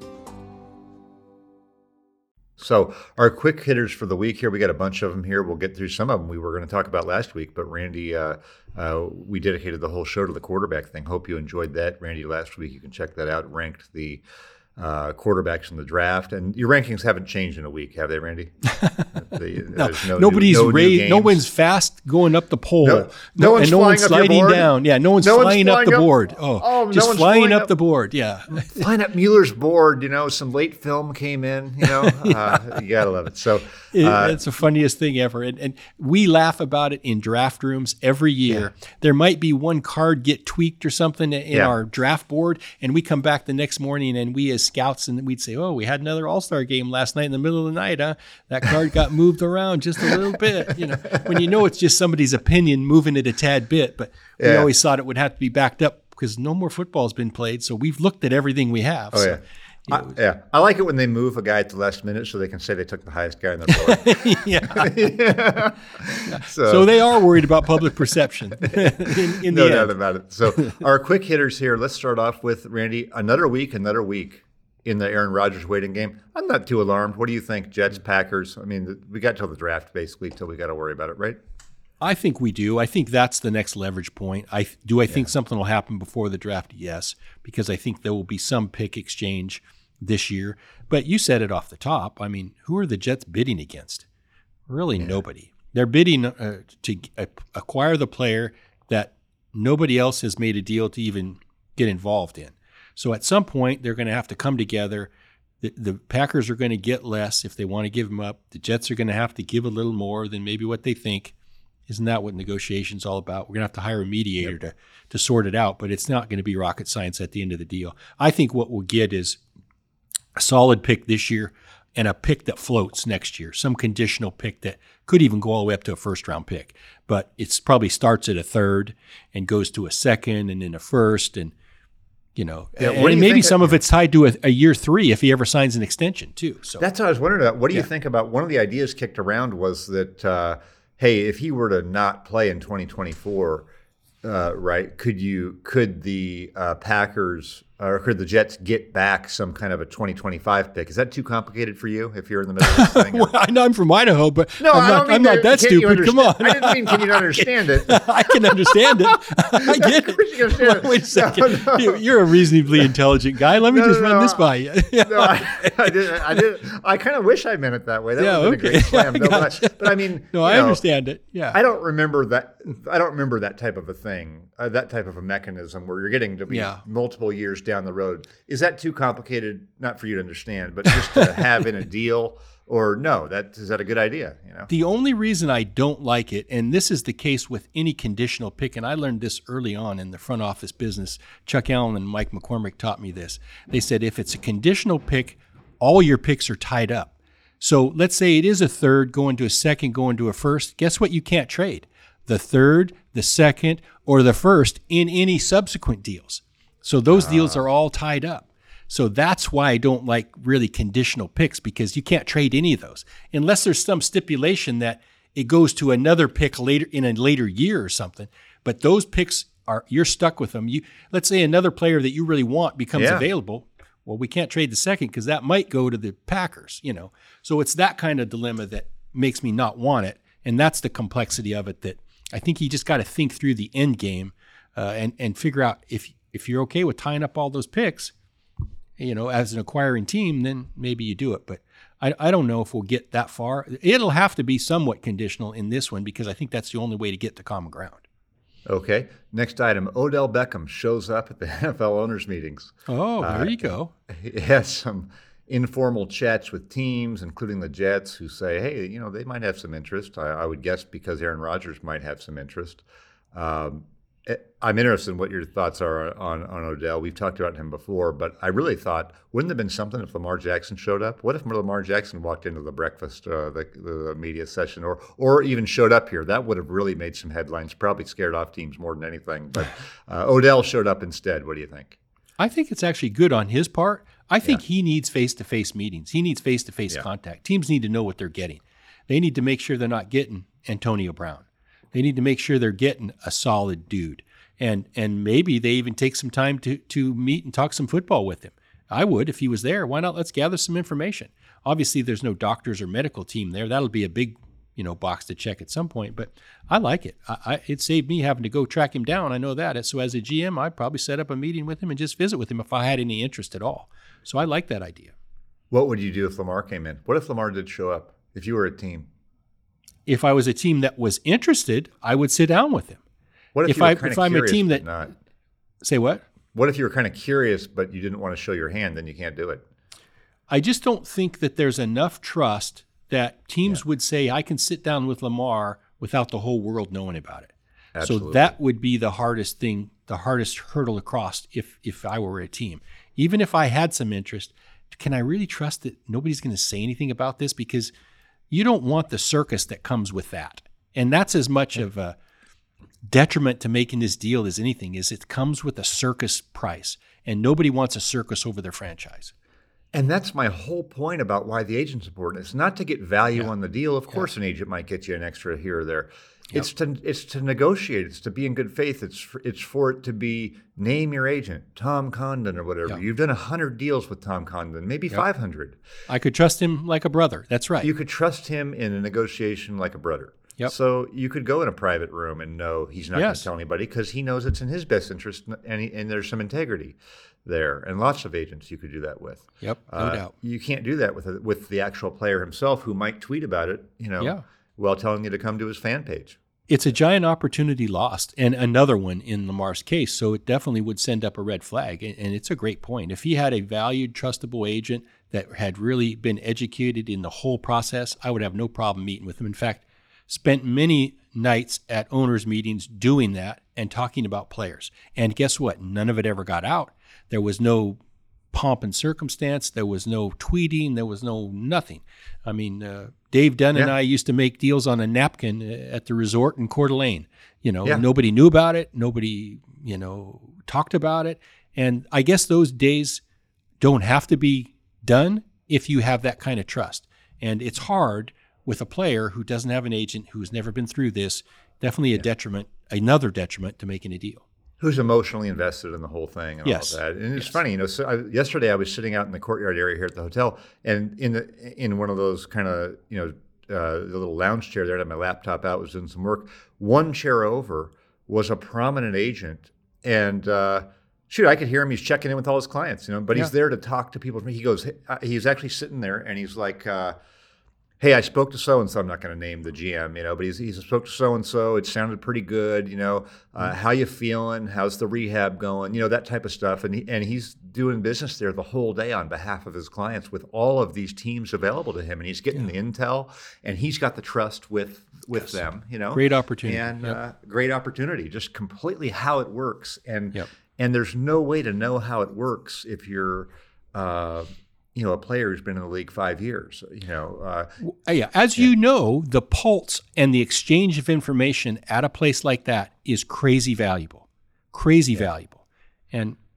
So our quick hitters for the week here, we got a bunch of them here. We'll get through some of them we were going to talk about last week, but Randy, uh, uh, we dedicated the whole show to the quarterback thing. Hope you enjoyed that. Randy, last week, you can check that out, ranked the uh, quarterbacks in the draft. And your rankings haven't changed in a week, have they, Randy? the, no, no nobody's new, no raised, no one's fast going up the pole. No, no, no one's and no flying one's up your sliding board. down. Yeah, no one's no flying, one's up the up, board. Oh, oh just no flying, flying up, up the board. Yeah. Flying up Mueller's board, you know, some late film came in, you know, uh, you got to love it. So uh, it's the funniest thing ever. And, and we laugh about it in draft rooms every year. Yeah. There might be one card get tweaked or something in yeah. our draft board, and we come back the next morning and we as scouts, and we'd say, oh, we had another all-star game last night in the middle of the night, huh? That card got moved around just a little bit, you know, when you know it's just somebody's opinion moving it a tad bit, but yeah. we always thought it would have to be backed up because no more football has been played. So we've looked at everything we have. Oh, so, yeah. You know, I, yeah. I like it when they move a guy at the last minute so they can say they took the highest guy on their board. yeah. yeah. So, so they are worried about public perception in, in no the doubt end. about it. So our quick hitters here, let's start off with, Randy, another week, another week in the Aaron Rodgers waiting game. I'm not too alarmed. What do you think, Jets, Packers? I mean, we got till the draft, basically, till we got to worry about it, right? I think we do. I think that's the next leverage point. I Do I think yeah. something will happen before the draft? Yes, because I think there will be some pick exchange this year. But you said it off the top. I mean, who are the Jets bidding against? Really yeah. nobody. They're bidding uh, to uh, acquire the player that nobody else has made a deal to even get involved in. So at some point, they're going to have to come together. The, the Packers are going to get less if they want to give them up. The Jets are going to have to give a little more than maybe what they think. Isn't that what negotiation's all about? We're going to have to hire a mediator yep. to, to sort it out, but it's not going to be rocket science at the end of the deal. I think what we'll get is a solid pick this year and a pick that floats next year, some conditional pick that could even go all the way up to a first-round pick. But it probably starts at a third and goes to a second and then a first and You know, yeah, and maybe some that, of it's tied to a, a year three if he ever signs an extension too. So that's what I was wondering about. What do you yeah. think about one of the ideas kicked around was that, uh, hey, if he were to not play in twenty twenty-four, uh, right? Could you could the uh, Packers or could the Jets get back some kind of a twenty twenty-five pick? Is that too complicated for you if you're in the middle of this thing? Well, I know I'm from Idaho, but no, I'm I not, don't mean I'm not that stupid. Come on. I didn't mean can you not understand it? I can understand it. I get it. You understand Wait a second. No, no. You're a reasonably intelligent guy. Let me no, just no, run no. this by you. no, I, I didn't. I didn't. I kind of wish I meant it that way. That yeah, would have okay. been a great slam. I No, but, I, but I mean, no, I know, understand it. Yeah, I don't remember that. I don't remember that type of a thing. Uh, that type of a mechanism where you're getting to be yeah. multiple years down the road. Is that too complicated? Not for you to understand, but just to have in a deal, or no? That is that a good idea? You know, the only reason I don't like it, and this is the case with any conditional pick, and I learned this early on in the front office business. Chuck Allen and Mike McCormick taught me this. They said if it's a conditional pick, all your picks are tied up. So let's say it is a third going to a second, going to a first. Guess what? You can't trade the third, the second, or the first in any subsequent deals. So those uh. deals are all tied up. So that's why I don't like really conditional picks, because you can't trade any of those unless there's some stipulation that it goes to another pick later in a later year or something. But those picks are, you're stuck with them. You let's say another player that you really want becomes Yeah. available. Well, we can't trade the second because that might go to the Packers, you know. So it's that kind of dilemma that makes me not want it, and that's the complexity of it. That I think you just got to think through the end game uh, and and figure out if if you're okay with tying up all those picks, you know, as an acquiring team, then maybe you do it. But I, I don't know if we'll get that far. It'll have to be somewhat conditional in this one because I think that's the only way to get to common ground. Okay. Next item, Odell Beckham shows up at the N F L owners' meetings. Oh, there Uh, you go. He has some informal chats with teams, including the Jets, who say, hey, you know, they might have some interest. I, I would guess because Aaron Rodgers might have some interest. Um, I'm interested in what your thoughts are on, on Odell. We've talked about him before, but I really thought, wouldn't it have been something if Lamar Jackson showed up? What if Lamar Jackson walked into the breakfast, uh, the, the media session, or or even showed up here? That would have really made some headlines, probably scared off teams more than anything. But uh, Odell showed up instead. What do you think? I think it's actually good on his part. I think Yeah. he needs face-to-face meetings. He needs face-to-face Yeah. contact. Teams need to know what they're getting. They need to make sure they're not getting Antonio Brown. They need to make sure they're getting a solid dude. And and maybe they even take some time to to meet and talk some football with him. I would if he was there. Why not? Let's gather some information. Obviously, there's no doctors or medical team there. That'll be a big, you know, box to check at some point. But I like it. I, I, it saved me having to go track him down. I know that. So as a G M, I'd probably set up a meeting with him and just visit with him if I had any interest at all. So I like that idea. What would you do if Lamar came in? What if Lamar did show up? If you were a team? If I was a team that was interested, I would sit down with him. What if, If you were I- kind if of I'm a curious team but that- not? Say what? What if you were kind of curious, but you didn't want to show your hand? Then you can't do it. I just don't think that there's enough trust that teams would say, I can sit down with Lamar without the whole world knowing about it. Absolutely. So that would be the hardest thing, the hardest hurdle to cross if if I were a team. Even if I had some interest, can I really trust that nobody's going to say anything about this? Because you don't want the circus that comes with that. And that's as much of a detriment to making this deal as anything, is it comes with a circus price. And nobody wants a circus over their franchise. And that's my whole point about why the agent's important. It's not to get value Yeah. on the deal. Of course, an agent might get you an extra here or there. It's to it's to negotiate. It's to be in good faith. It's for, it's for it to be name your agent, Tom Condon or whatever. Yeah. You've done a hundred deals with Tom Condon, maybe five hundred. I could trust him like a brother. That's right. You could trust him in a negotiation like a brother. Yep. So you could go in a private room and know he's not going Yes. to tell anybody because he knows it's in his best interest, and, he, and there's some integrity there. And lots of agents you could do that with. Yep, no Uh, doubt. You can't do that with a, with the actual player himself, who might tweet about it, you know, Yeah. while telling you to come to his fan page. It's a giant opportunity lost, and another one in Lamar's case. So it definitely would send up a red flag. And and it's a great point. If he had a valued, trustable agent that had really been educated in the whole process, I would have no problem meeting with him. In fact, spent many nights at owners' meetings doing that and talking about players. And guess what? None of it ever got out. There was no pomp and circumstance. There was no tweeting. There was no nothing. I mean, uh, Dave Dunn and Yeah. I used to make deals on a napkin at the resort in Coeur d'Alene. You know, Yeah. nobody knew about it. Nobody, you know, talked about it. And I guess those days don't have to be done if you have that kind of trust. And it's hard with a player who doesn't have an agent, who's never been through this. Definitely a detriment, another detriment to making a deal. Who's emotionally invested in the whole thing and Yes. all of that. And it's Yes. funny, you know, so I, yesterday I was sitting out in the courtyard area here at the hotel, and in the in one of those kind of, you know, uh, the little lounge chair there, I had my laptop out, was doing some work. One chair over was a prominent agent, and uh, shoot, I could hear him. He's checking in with all his clients, you know, but he's Yeah. there to talk to people. He goes, uh, he's actually sitting there, and he's like, uh, hey, I spoke to so-and-so. I'm not going to name the G M, you know, but he's, he's spoke to so-and-so. It sounded pretty good, you know. Uh, how you feeling? How's the rehab going? You know, that type of stuff. And he, and he's doing business there the whole day on behalf of his clients with all of these teams available to him. And he's getting the intel, and he's got the trust with with Yes. them, you know. Great opportunity. And Yep. uh, great opportunity, just completely how it works. And Yep. and there's no way to know how it works if you're uh, you know, a player who's been in the league five years, you know. Uh, Uh, yeah, as you know, the pulse and the exchange of information at a place like that is crazy valuable, crazy valuable. And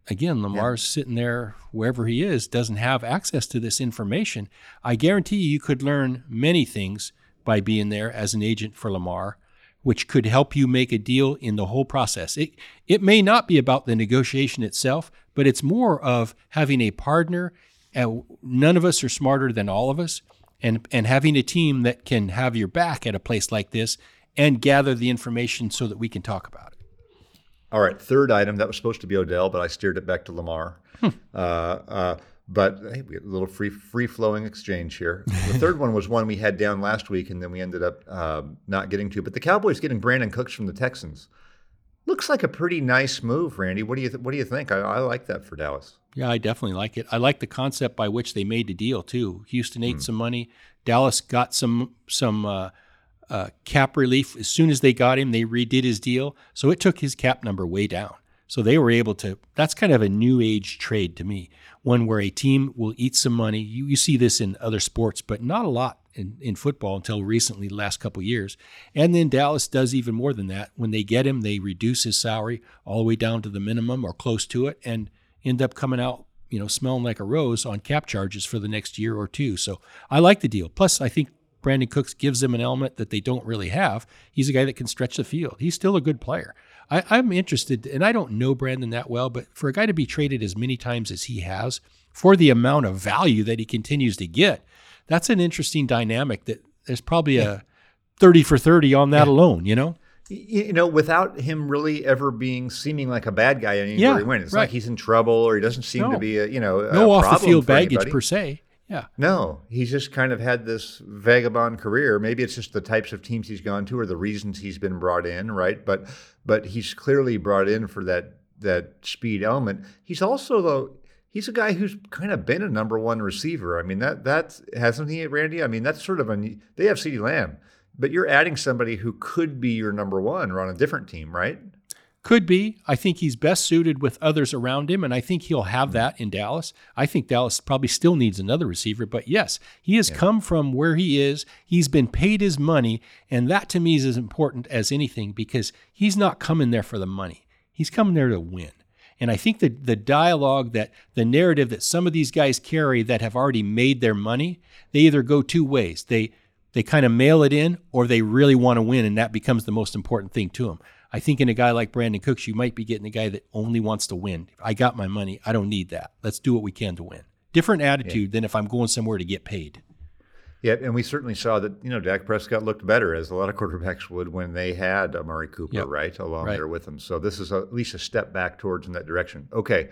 again, Lamar's yeah. sitting there wherever he is, doesn't have access to this information. I guarantee you, you could learn many things by being there as an agent for Lamar, which could help you make a deal in the whole process. It it may not be about the negotiation itself, but it's more of having a partner. And none of us are smarter than all of us, and and having a team that can have your back at a place like this and gather the information so that we can talk about it. All right, third item, that was supposed to be Odell, but I steered it back to Lamar. Hmm. Uh, uh, but hey, we had a little free free flowing exchange here. The third one was one we had down last week, and then we ended up uh, not getting to. But the Cowboys getting Brandon Cooks from the Texans looks like a pretty nice move, Randy. What do you th- what do you think? I, I like that for Dallas. Yeah, I definitely like it. I like the concept by which they made the deal too. Houston ate mm. some money. Dallas got some some uh, uh, cap relief as soon as they got him. They redid his deal, so it took his cap number way down. So they were able to. That's kind of a new age trade to me. One where a team will eat some money. You, you see this in other sports, but not a lot in, in football until recently, the last couple of years. And then Dallas does even more than that. When they get him, they reduce his salary all the way down to the minimum or close to it, and end up coming out, you know, smelling like a rose on cap charges for the next year or two. So I like the deal. Plus, I think Brandon Cooks gives them an element that they don't really have. He's a guy that can stretch the field. He's still a good player. I, I'm interested, and I don't know Brandon that well, but for a guy to be traded as many times as he has for the amount of value that he continues to get, that's an interesting dynamic that there's probably yeah. a thirty for thirty on that yeah. alone, you know? You know, without him really ever being seeming like a bad guy anywhere yeah, he went. It's right. like he's in trouble or he doesn't seem no. to be, a, you know, no a off the field baggage anybody. per se. Yeah. No, he's just kind of had this vagabond career. Maybe it's just the types of teams he's gone to or the reasons he's been brought in, right? But but he's clearly brought in for that that speed element. He's also though he's a guy who's kind of been a number one receiver. I mean that that hasn't he, Randy? I mean that's sort of a they have CeeDee Lamb, but you're adding somebody who could be your number one or on a different team, right? Could be. I think he's best suited with others around him, and I think he'll have that in Dallas. I think Dallas probably still needs another receiver, but yes, he has yeah. come from where he is. He's been paid his money, and that to me is as important as anything because he's not coming there for the money. He's coming there to win. And I think that the dialogue, that the narrative that some of these guys carry that have already made their money, they either go two ways. They they kind of mail it in or they really want to win, and that becomes the most important thing to them. I think in a guy like Brandon Cooks, you might be getting a guy that only wants to win. I got my money. I don't need that. Let's do what we can to win. Different attitude yeah. than if I'm going somewhere to get paid. Yeah, and we certainly saw that, you know, Dak Prescott looked better, as a lot of quarterbacks would when they had Amari Cooper, yep. right, along right. there with them. So this is a, at least a step back towards in that direction. Okay,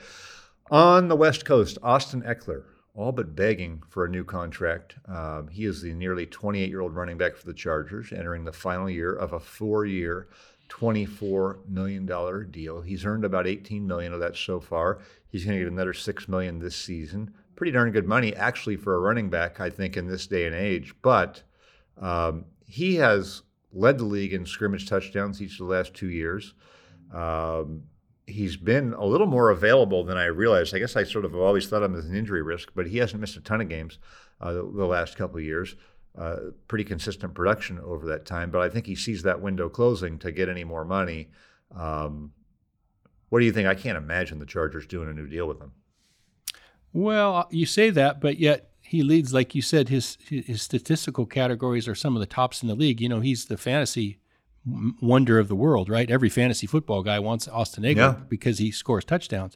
on the West Coast, Austin Ekeler, all but begging for a new contract. Um, he is the nearly twenty-eight-year-old running back for the Chargers, entering the final year of a four-year, twenty-four million dollars deal. He's earned about eighteen million dollars of that so far. He's going to get another six million dollars this season. Pretty darn good money, actually, for a running back, I think, in this day and age. But um, he has led the league in scrimmage touchdowns each of the last two years. Um, he's been a little more available than I realized. I guess I sort of always thought of him as an injury risk, but he hasn't missed a ton of games uh, the, the last couple of years. Uh, pretty consistent production over that time, but I think he sees that window closing to get any more money. Um, what do you think? I can't imagine the Chargers doing a new deal with him. Well, you say that, but yet he leads, like you said, his his statistical categories are some of the tops in the league. You know, he's the fantasy wonder of the world, right? Every fantasy football guy wants Austin Ekeler yeah. because he scores touchdowns.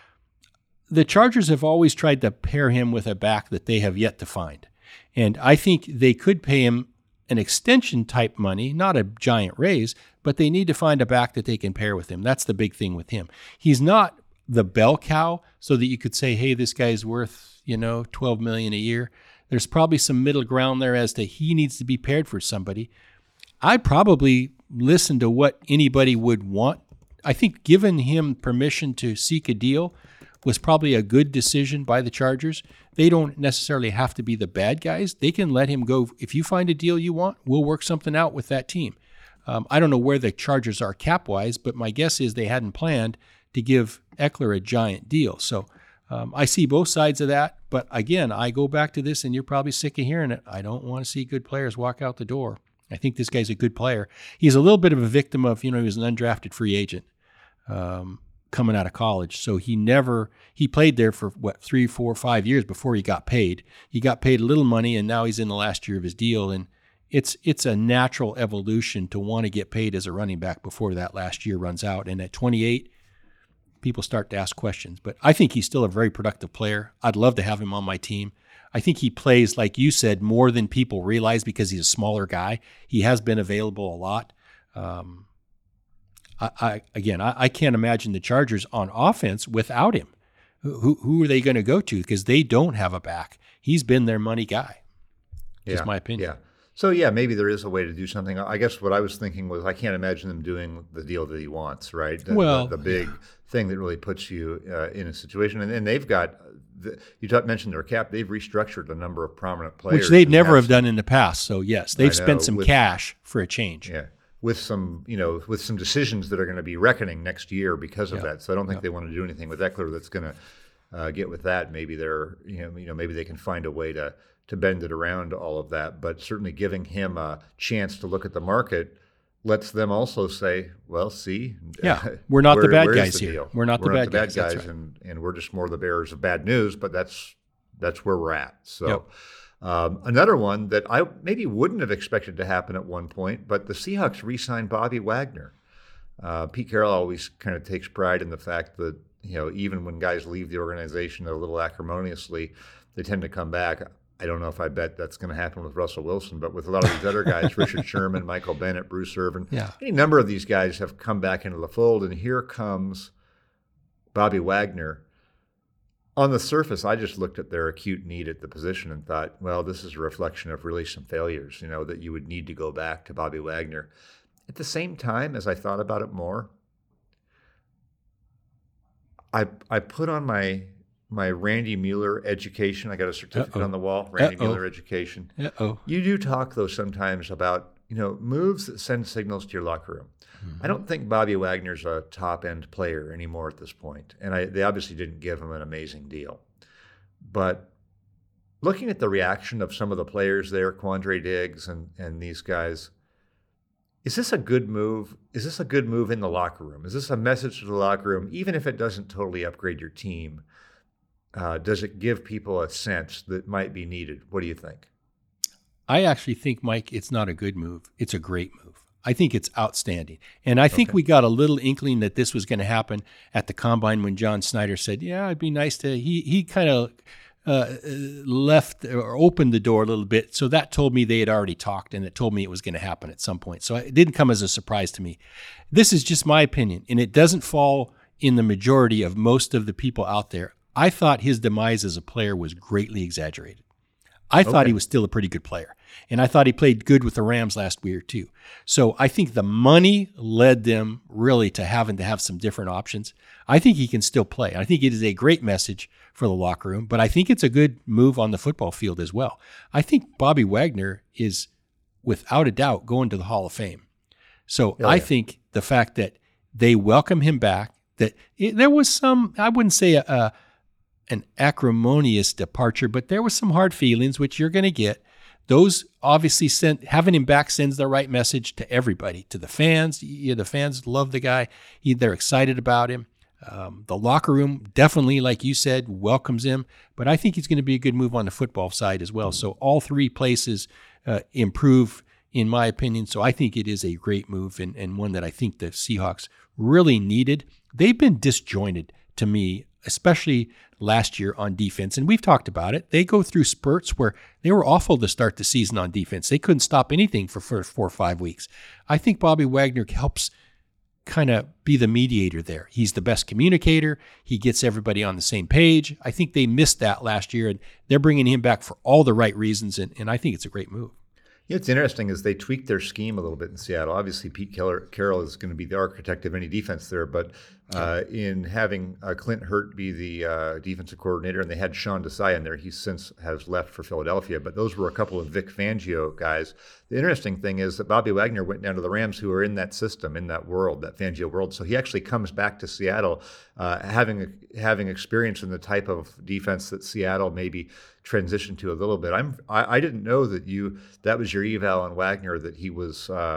The Chargers have always tried to pair him with a back that they have yet to find. And I think they could pay him an extension type money, not a giant raise, but they need to find a back that they can pair with him. That's the big thing with him. He's not the bell cow so that you could say, hey, this guy's worth, you know, twelve million dollars a year. There's probably some middle ground there as to he needs to be paired for somebody. I'd probably listen to what anybody would want. I think giving him permission to seek a deal was probably a good decision by the Chargers. They don't necessarily have to be the bad guys. They can let him go. If you find a deal you want, we'll work something out with that team. Um, I don't know where the Chargers are cap-wise, but my guess is they hadn't planned to give Ekeler a giant deal. So um, I see both sides of that. But again, I go back to this, and you're probably sick of hearing it. I don't want to see good players walk out the door. I think this guy's a good player. He's a little bit of a victim of, you know, he was an undrafted free agent. Um, coming out of college. So he never, he played there for what, three, four, five years before he got paid. He got paid a little money, and now he's in the last year of his deal. And it's it's a natural evolution to want to get paid as a running back before that last year runs out. And at twenty-eight, people start to ask questions. But I think he's still a very productive player. I'd love to have him on my team. I think he plays, like you said, more than people realize because he's a smaller guy. He has been available a lot. Um, I, I again, I, I can't imagine the Chargers on offense without him. Who who are they going to go to? Because they don't have a back. He's been their money guy. Just yeah, my opinion. Yeah. So yeah, maybe there is a way to do something. I guess what I was thinking was I can't imagine them doing the deal that he wants. Right. The, well, the, the big. Yeah. thing that really puts you uh, in a situation. And, and they've got, the, you talk, mentioned their cap, they've restructured a number of prominent players. Which they'd never have, have done in the past. So yes, they've know, spent some with, cash for a change. Yeah, with some, you know, with some decisions that are going to be reckoning next year because of yeah. that. So I don't think yeah. they want to do anything with Eckler that's going to uh, get with that. Maybe they're, you know, you know, maybe they can find a way to, to bend it around all of that. But certainly giving him a chance to look at the market lets them also say, well, see, yeah, we're not where, the bad guys the here. We're not we're the not bad the bad guys, guys right. and, and we're just more the bearers of bad news. But that's that's where we're at. So yep. um, another one that I maybe wouldn't have expected to happen at one point, but the Seahawks re-signed Bobby Wagner. Uh, Pete Carroll always kind of takes pride in the fact that, you know, even when guys leave the organization a little acrimoniously, they tend to come back. I don't know if I bet that's going to happen with Russell Wilson, but with a lot of these other guys, Richard Sherman, Michael Bennett, Bruce Irvin, yeah. any number of these guys have come back into the fold, and here comes Bobby Wagner. On the surface, I just looked at their acute need at the position and thought, well, this is a reflection of really some failures, you know, that you would need to go back to Bobby Wagner. At the same time, as I thought about it more, I I put on my my Randy Mueller education. I got a certificate Uh-oh. on the wall, Randy Uh-oh. Mueller education. Uh-oh. You do talk, though, sometimes about, you know, moves that send signals to your locker room. Mm-hmm. I don't think Bobby Wagner's a top-end player anymore at this point, and I, they obviously didn't give him an amazing deal. But looking at the reaction of some of the players there, Quandre Diggs and, and these guys, is this a good move? Is this a good move in the locker room? Is this a message to the locker room, even if it doesn't totally upgrade your team? Uh, does it give people a sense that might be needed? What do you think? I actually think, Mike, it's not a good move. It's a great move. I think it's outstanding. And I think okay. we got a little inkling that this was going to happen at the Combine when John Snyder said, yeah, it'd be nice to, he he kind of uh, left or opened the door a little bit. So that told me they had already talked, and it told me it was going to happen at some point. So it didn't come as a surprise to me. This is just my opinion, and it doesn't fall in the majority of most of the people out there. I thought his demise as a player was greatly exaggerated. I thought okay. he was still a pretty good player. And I thought he played good with the Rams last year too. So I think the money led them really to having to have some different options. I think he can still play. I think it is a great message for the locker room, but I think it's a good move on the football field as well. I think Bobby Wagner is, without a doubt, going to the Hall of Fame. So oh, I yeah. think the fact that they welcome him back, that it, there was some, I wouldn't say a, a an acrimonious departure, but there was some hard feelings, which you're going to get. Those obviously sent, having him back sends the right message to everybody, to the fans. Yeah, the fans love the guy. He, they're excited about him. Um, the locker room definitely, like you said, welcomes him. But I think he's going to be a good move on the football side as well. So all three places uh, improve, in my opinion. So I think it is a great move and, and one that I think the Seahawks really needed. They've been disjointed to me, especially last year on defense. And we've talked about it. They go through spurts where they were awful to start the season on defense. They couldn't stop anything for, for four or five weeks. I think Bobby Wagner helps kind of be the mediator there. He's the best communicator. He gets everybody on the same page. I think they missed that last year, and they're bringing him back for all the right reasons, and, and I think it's a great move. Yeah, it's interesting is they tweaked their scheme a little bit in Seattle. Obviously, Pete Carroll is going to be the architect of any defense there, but uh, in having uh, Clint Hurt be the uh, defensive coordinator, and they had Sean Desai in there, he since has left for Philadelphia, but those were a couple of Vic Fangio guys. The interesting thing is that Bobby Wagner went down to the Rams, who are in that system, in that world, that Fangio world. So he actually comes back to Seattle, uh, having having experience in the type of defense that Seattle maybe transitioned to a little bit. I'm I, I didn't know that you that was your eval on Wagner, that he was uh,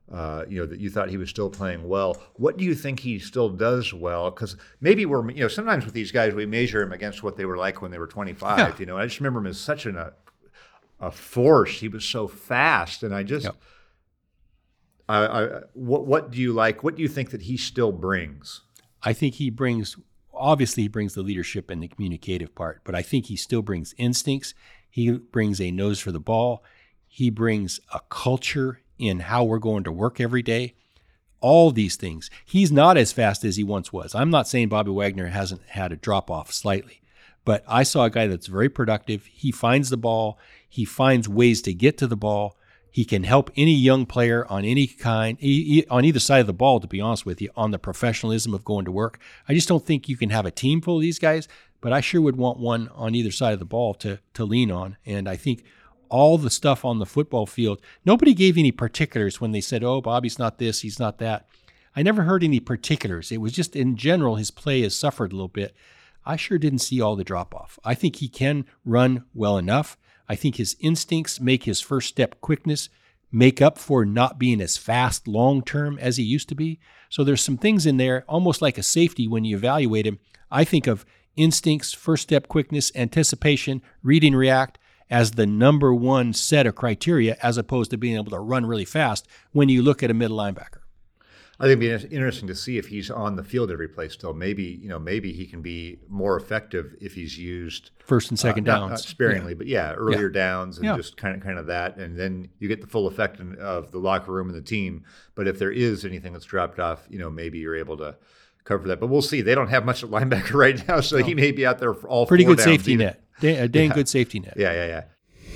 uh, you know, that you thought he was still playing well. What do you think he still does well? Because maybe we're, you know, sometimes with these guys we measure him against what they were like when they were twenty-five. Yeah. You know, I just remember him as such an, a a force. He was so fast, and I just, yep. I, I, what what do you like? What do you think that he still brings? I think he brings. Obviously, he brings the leadership and the communicative part, but I think he still brings instincts. He brings a nose for the ball. He brings a culture in how we're going to work every day. All these things. He's not as fast as he once was. I'm not saying Bobby Wagner hasn't had a drop-off slightly, but I saw a guy that's very productive. He finds the ball. He finds ways to get to the ball. He can help any young player on any kind, on either side of the ball, to be honest with you, on the professionalism of going to work. I just don't think you can have a team full of these guys, but I sure would want one on either side of the ball to to lean on. And I think all the stuff on the football field, nobody gave any particulars when they said, oh, Bobby's not this, he's not that. I never heard any particulars. It was just in general, his play has suffered a little bit. I sure didn't see all the drop-off. I think he can run well enough. I think his instincts make his first step quickness make up for not being as fast long-term as he used to be. So there's some things in there, almost like a safety when you evaluate him. I think of instincts, first step quickness, anticipation, read and react as the number one set of criteria, as opposed to being able to run really fast when you look at a middle linebacker. I think it'd be interesting to see if he's on the field every play still. Maybe, you know, maybe he can be more effective if he's used first and second uh, downs, not, not sparingly, yeah. but yeah, earlier yeah. downs and yeah. just kind of kind of that, and then you get the full effect of the locker room and the team. But if there is anything that's dropped off, you know, maybe you're able to cover that. But we'll see. They don't have much at linebacker right now, so no. he may be out there for all pretty four good downs safety either. net, a dang yeah. good safety net. Yeah, yeah, yeah.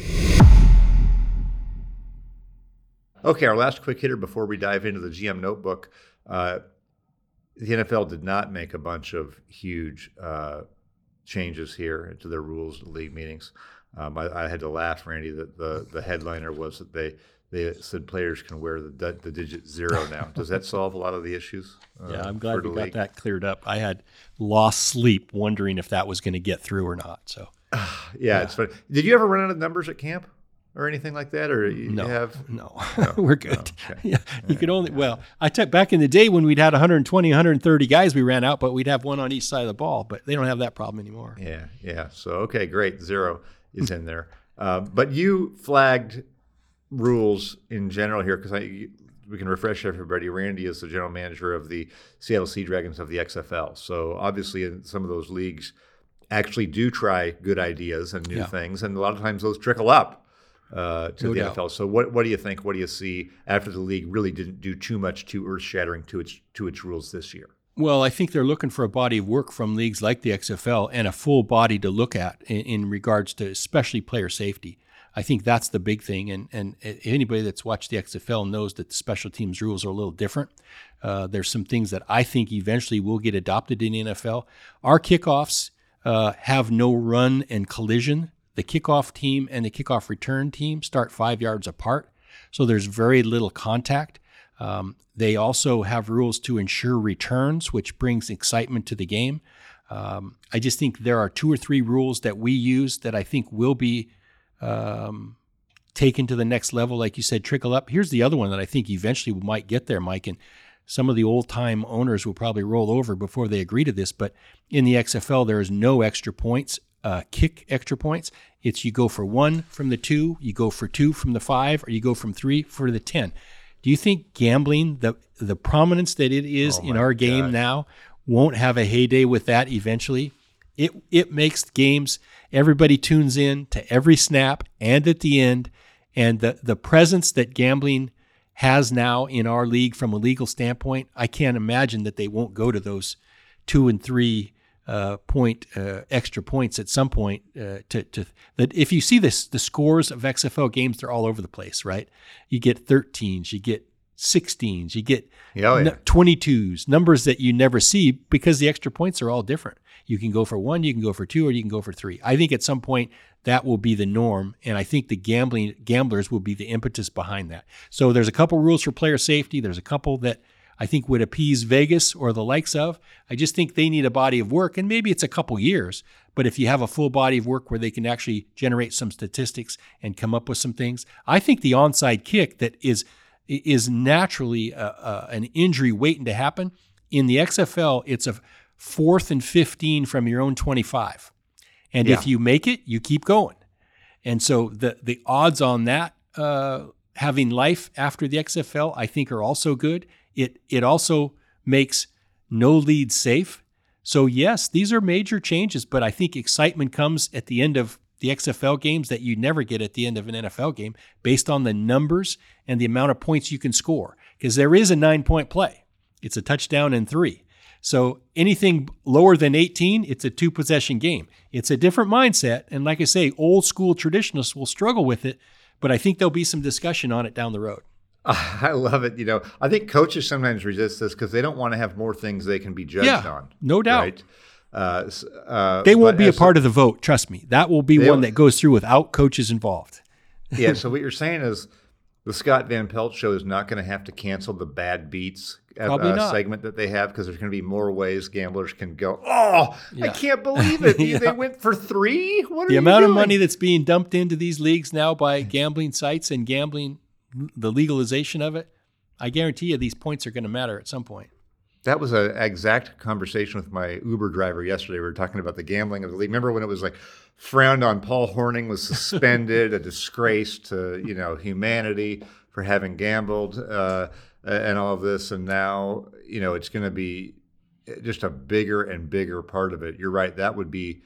Okay, our last quick hitter before we dive into the G M notebook. Uh, the N F L did not make a bunch of huge uh, changes here to their rules, the league meetings. Um, I, I had to laugh, Randy, that the, the headliner was that they they said players can wear the the digit zero now. Does that solve a lot of the issues? Uh, yeah, I'm glad we got league? that cleared up. I had lost sleep wondering if that was going to get through or not. So, yeah, yeah, it's funny. Did you ever run out of numbers at camp? Or anything like that, or you no, have no, no. We're good. Oh, okay. Yeah, you right. could only well. I took back in the day when we'd had one hundred twenty, one hundred thirty guys, we ran out, but we'd have one on each side of the ball. But they don't have that problem anymore. Yeah, yeah. So okay, great. Zero is in there, uh, but you flagged rules in general here because I we can refresh everybody. Randy is the general manager of the Seattle Sea Dragons of the X F L. So obviously, in some of those leagues, actually do try good ideas and new yeah. things, and a lot of times those trickle up. Uh, to no the doubt. N F L. So what what do you think? What do you see after the league really didn't do too much too earth-shattering to its to its rules this year? Well, I think they're looking for a body of work from leagues like the X F L and a full body to look at in, in regards to especially player safety. I think that's the big thing. And and anybody that's watched the X F L knows that the special teams rules are a little different. Uh, there's some things that I think eventually will get adopted in the N F L. Our kickoffs uh, have no run and collision. The kickoff team and the kickoff return team start five yards apart, so there's very little contact. Um, they also have rules to ensure returns, which brings excitement to the game. Um, I just think there are two or three rules that we use that I think will be um, taken to the next level, like you said, trickle up. Here's the other one that I think eventually we might get there, Mike, and some of the old-time owners will probably roll over before they agree to this, but in the X F L, there is no extra points. Uh, kick extra points. It's you go for one from the two, you go for two from the five, or you go from three for the ten. Do you think gambling, the the prominence that it is oh in our game God. now, won't have a heyday with that eventually? It it makes games, everybody tunes in to every snap and at the end, and the, the presence that gambling has now in our league from a legal standpoint, I can't imagine that they won't go to those two and three Uh, point uh, extra points at some point uh, to to that. If you see this, the scores of X F L games, they're all over the place, right? You get thirteens, you get sixteens, you get oh, yeah. twenty-twos, numbers that you never see because the extra points are all different. You can go for one, you can go for two, or you can go for three. I think at some point that will be the norm, and I think the gambling gamblers will be the impetus behind that. So there's a couple rules for player safety. There's a couple that I think would appease Vegas or the likes of. I just think they need a body of work, and maybe it's a couple years, but if you have a full body of work where they can actually generate some statistics and come up with some things, I think the onside kick that is is naturally a, a, an injury waiting to happen. In the X F L, it's a fourth and fifteen from your own twenty-five. And Yeah. if you make it, you keep going. And so the, the odds on that uh, having life after the X F L, I think, are also good. It it also makes no lead safe. So yes, these are major changes, but I think excitement comes at the end of the X F L games that you never get at the end of an N F L game based on the numbers and the amount of points you can score. Because there is a nine-point play. It's a touchdown and three. So anything lower than eighteen, it's a two-possession game. It's a different mindset. And like I say, old school traditionalists will struggle with it, but I think there'll be some discussion on it down the road. I love it. You know, I think coaches sometimes resist this because they don't want to have more things they can be judged Yeah, on. no doubt. Right? Uh, s- uh, They won't but be a as part of the vote. Trust me. That will be They one don't- that goes through without coaches involved. Yeah. So what you're saying is the Scott Van Pelt show is not going to have to cancel the bad beats uh, Probably not. segment that they have because there's going to be more ways gamblers can go, oh, I Yeah. can't believe it. Yeah. They went for three? What are The you amount of doing? money that's being dumped into these leagues now by gambling sites and gambling, the legalization of it, I guarantee you these points are going to matter at some point. That was an exact conversation with my Uber driver yesterday. We were talking about the gambling of the league. Remember when it was like frowned on? Paul Hornung was suspended, a disgrace to you know humanity for having gambled uh, and all of this. And now you know it's going to be just a bigger and bigger part of it. You're right. That would be.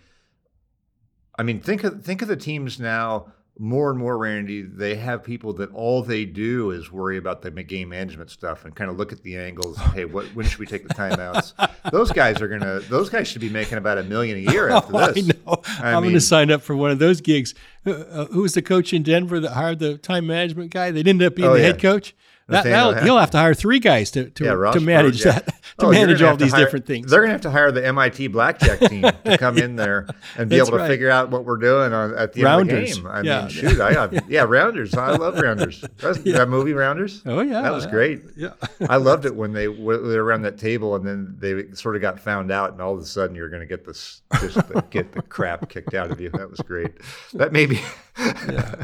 I mean, think of think of the teams now. More and more, Randy, they have people that all they do is worry about the game management stuff and kind of look at the angles. Hey, what when should we take the timeouts? Those guys are gonna. Those guys should be making about a million a year after Oh, this. I know. I I'm going mean- to sign up for one of those gigs. Uh, uh, who was the coach in Denver that hired the time management guy? They didn't end up being Oh, the yeah. head coach. That, Nathaniel that'll- Hackett. he'll have to hire three guys to to, Yeah, Ross to manage Bird, yeah. that, to Oh, you're manage gonna all have to these hire- different things. They're going to have to hire the M I T blackjack team to come in there and be That's able to right. figure out what we're doing on, at the Rounders. end of the game. I Yeah. mean, shoot, I have, yeah, Rounders. I love Rounders. That's, That movie Rounders. Oh, yeah. that was great. Yeah. I loved it when they when they were around that table and then they sort of got found out, and all of a sudden you're going to get this just the, get the crap kicked out of you. That was great. That maybe. Yeah.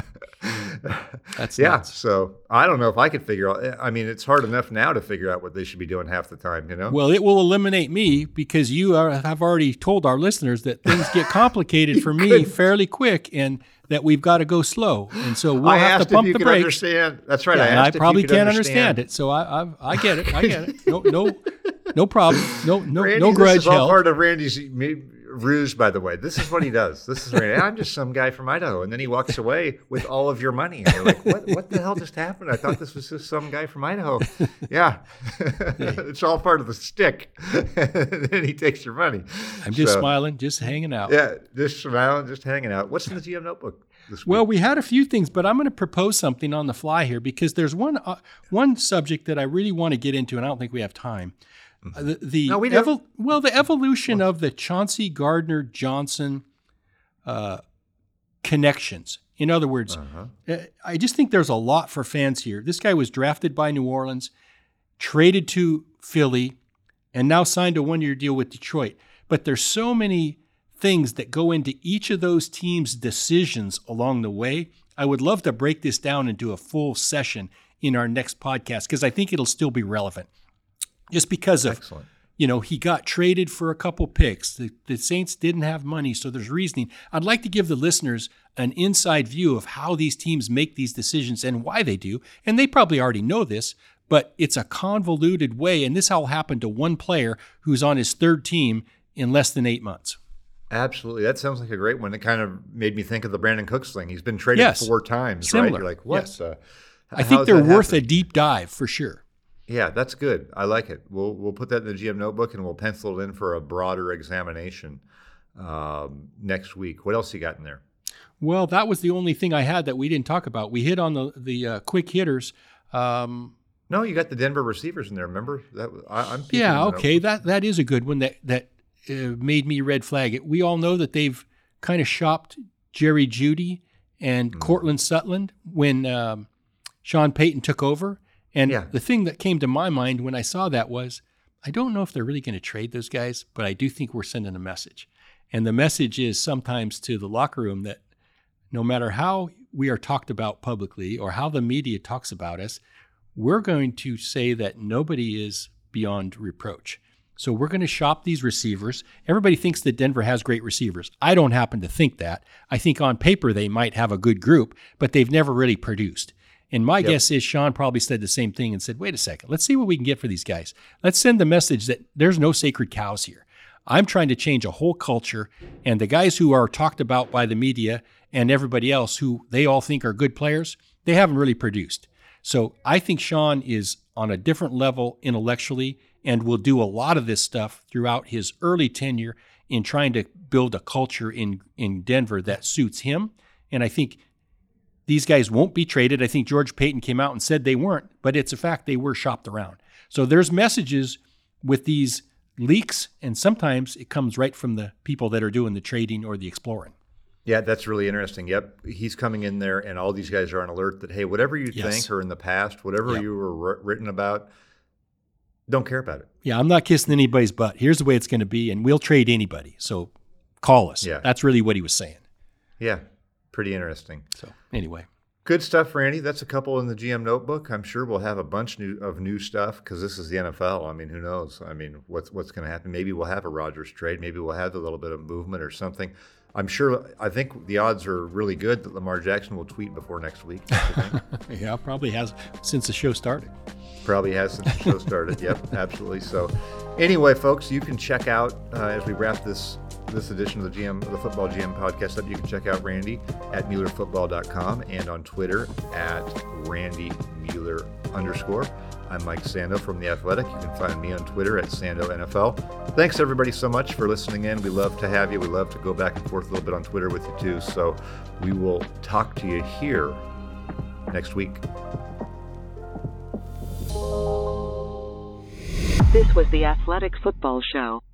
That's Yeah, nuts. so I don't know if I could figure out. I mean, it's hard enough now to figure out what they should be doing half the time, you know? Well, it will eliminate me because you are, have already told our listeners that things get complicated for me fairly quick and that we've got to go slow. And so we'll I have asked to pump if you the could brakes. understand. That's right. Yeah, I and asked I if you probably could can't understand it. So I, I I get it. I get it. No no no problem. No no Randy, no grudge this is all held. part of Randy's me- ruse, by the way. This is what he does. This is Randy. I'm just some guy from Idaho, and then he walks away with all of your money, and you're like, "What? What the hell just happened? I thought this was just some guy from Idaho." Yeah, it's all part of the stick. And then he takes your money. I'm just So, smiling, just hanging out. Yeah, just smiling, just hanging out. What's in the G M notebook this week? Well, we had a few things, but I'm going to propose something on the fly here because there's one uh, one subject that I really want to get into, and I don't think we have time. Uh, the the No, we do. evol- well, the evolution of the Chauncey Gardner Johnson uh, connections. In other words, uh, I just think there's a lot for fans here. This guy was drafted by New Orleans, traded to Philly, and now signed a one-year deal with Detroit. But there's so many things that go into each of those teams' decisions along the way. I would love to break this down into a full session in our next podcast because I think it'll still be relevant. Just because of, Excellent. you know, he got traded for a couple picks. The, the Saints didn't have money, so there's reasoning. I'd like to give the listeners an inside view of how these teams make these decisions and why they do. And they probably already know this, but it's a convoluted way. And this all happened to one player who's on his third team in less than eight months. Absolutely. That sounds like a great one. It kind of made me think of the Brandon Cooks thing. He's been traded Yes. four times, Similar. right? You're like, what? Yes. Uh, I how think does they're that worth happen? a deep dive for sure. Yeah, that's good. I like it. We'll we'll put that in the G M notebook and we'll pencil it in for a broader examination um, next week. What else you got in there? Well, that was the only thing I had that we didn't talk about. We hit on the the uh, quick hitters. Um, No, you got the Denver receivers in there. Remember that? I, I'm peeking yeah, in the okay, notebook. that that is a good one that that uh, made me red flag it. We all know that they've kind of shopped Jerry Jeudy and Mm-hmm. Cortland Sutton when um, Sean Payton took over. And Yeah. the thing that came to my mind when I saw that was, I don't know if they're really going to trade those guys, but I do think we're sending a message. And the message is sometimes to the locker room that no matter how we are talked about publicly or how the media talks about us, we're going to say that nobody is beyond reproach. So we're going to shop these receivers. Everybody thinks that Denver has great receivers. I don't happen to think that. I think on paper they might have a good group, but they've never really produced. And my yep. guess is Sean probably said the same thing and said, wait a second, let's see what we can get for these guys. Let's send the message that there's no sacred cows here. I'm trying to change a whole culture, and the guys who are talked about by the media and everybody else who they all think are good players, they haven't really produced. So I think Sean is on a different level intellectually and will do a lot of this stuff throughout his early tenure in trying to build a culture in, in Denver that suits him. And I think these guys won't be traded. I think George Paton came out and said they weren't, but it's a fact they were shopped around. So there's messages with these leaks, and sometimes it comes right from the people that are doing the trading or the exploring. Yeah, that's really interesting. Yep, he's coming in there, and all these guys are on alert that, hey, whatever you yes. think or in the past, whatever yep. you were written about, don't care about it. Yeah, I'm not kissing anybody's butt. Here's the way it's going to be, and we'll trade anybody. So call us. Yeah. That's really what he was saying. Yeah, pretty interesting. So anyway. Good stuff, Randy. That's a couple in the G M notebook. I'm sure we'll have a bunch new, of new stuff because this is the N F L. I mean, who knows? I mean, what's what's going to happen? Maybe we'll have a Rodgers trade. Maybe we'll have a little bit of movement or something. I'm sure. I think the odds are really good that Lamar Jackson will tweet before next week. Yeah, probably has since the show started. Probably has since the show started. Yep, absolutely. So, anyway, folks, you can check out uh, as we wrap this this edition of the G M, the Football G M podcast up. You can check out Randy at Mueller Football dot com and on Twitter at Randy Mueller underscore. I'm Mike Sando from The Athletic. You can find me on Twitter at Sando N F L. Thanks, everybody, so much for listening in. We love to have you. We love to go back and forth a little bit on Twitter with you, too. So we will talk to you here next week. This was The Athletic Football Show.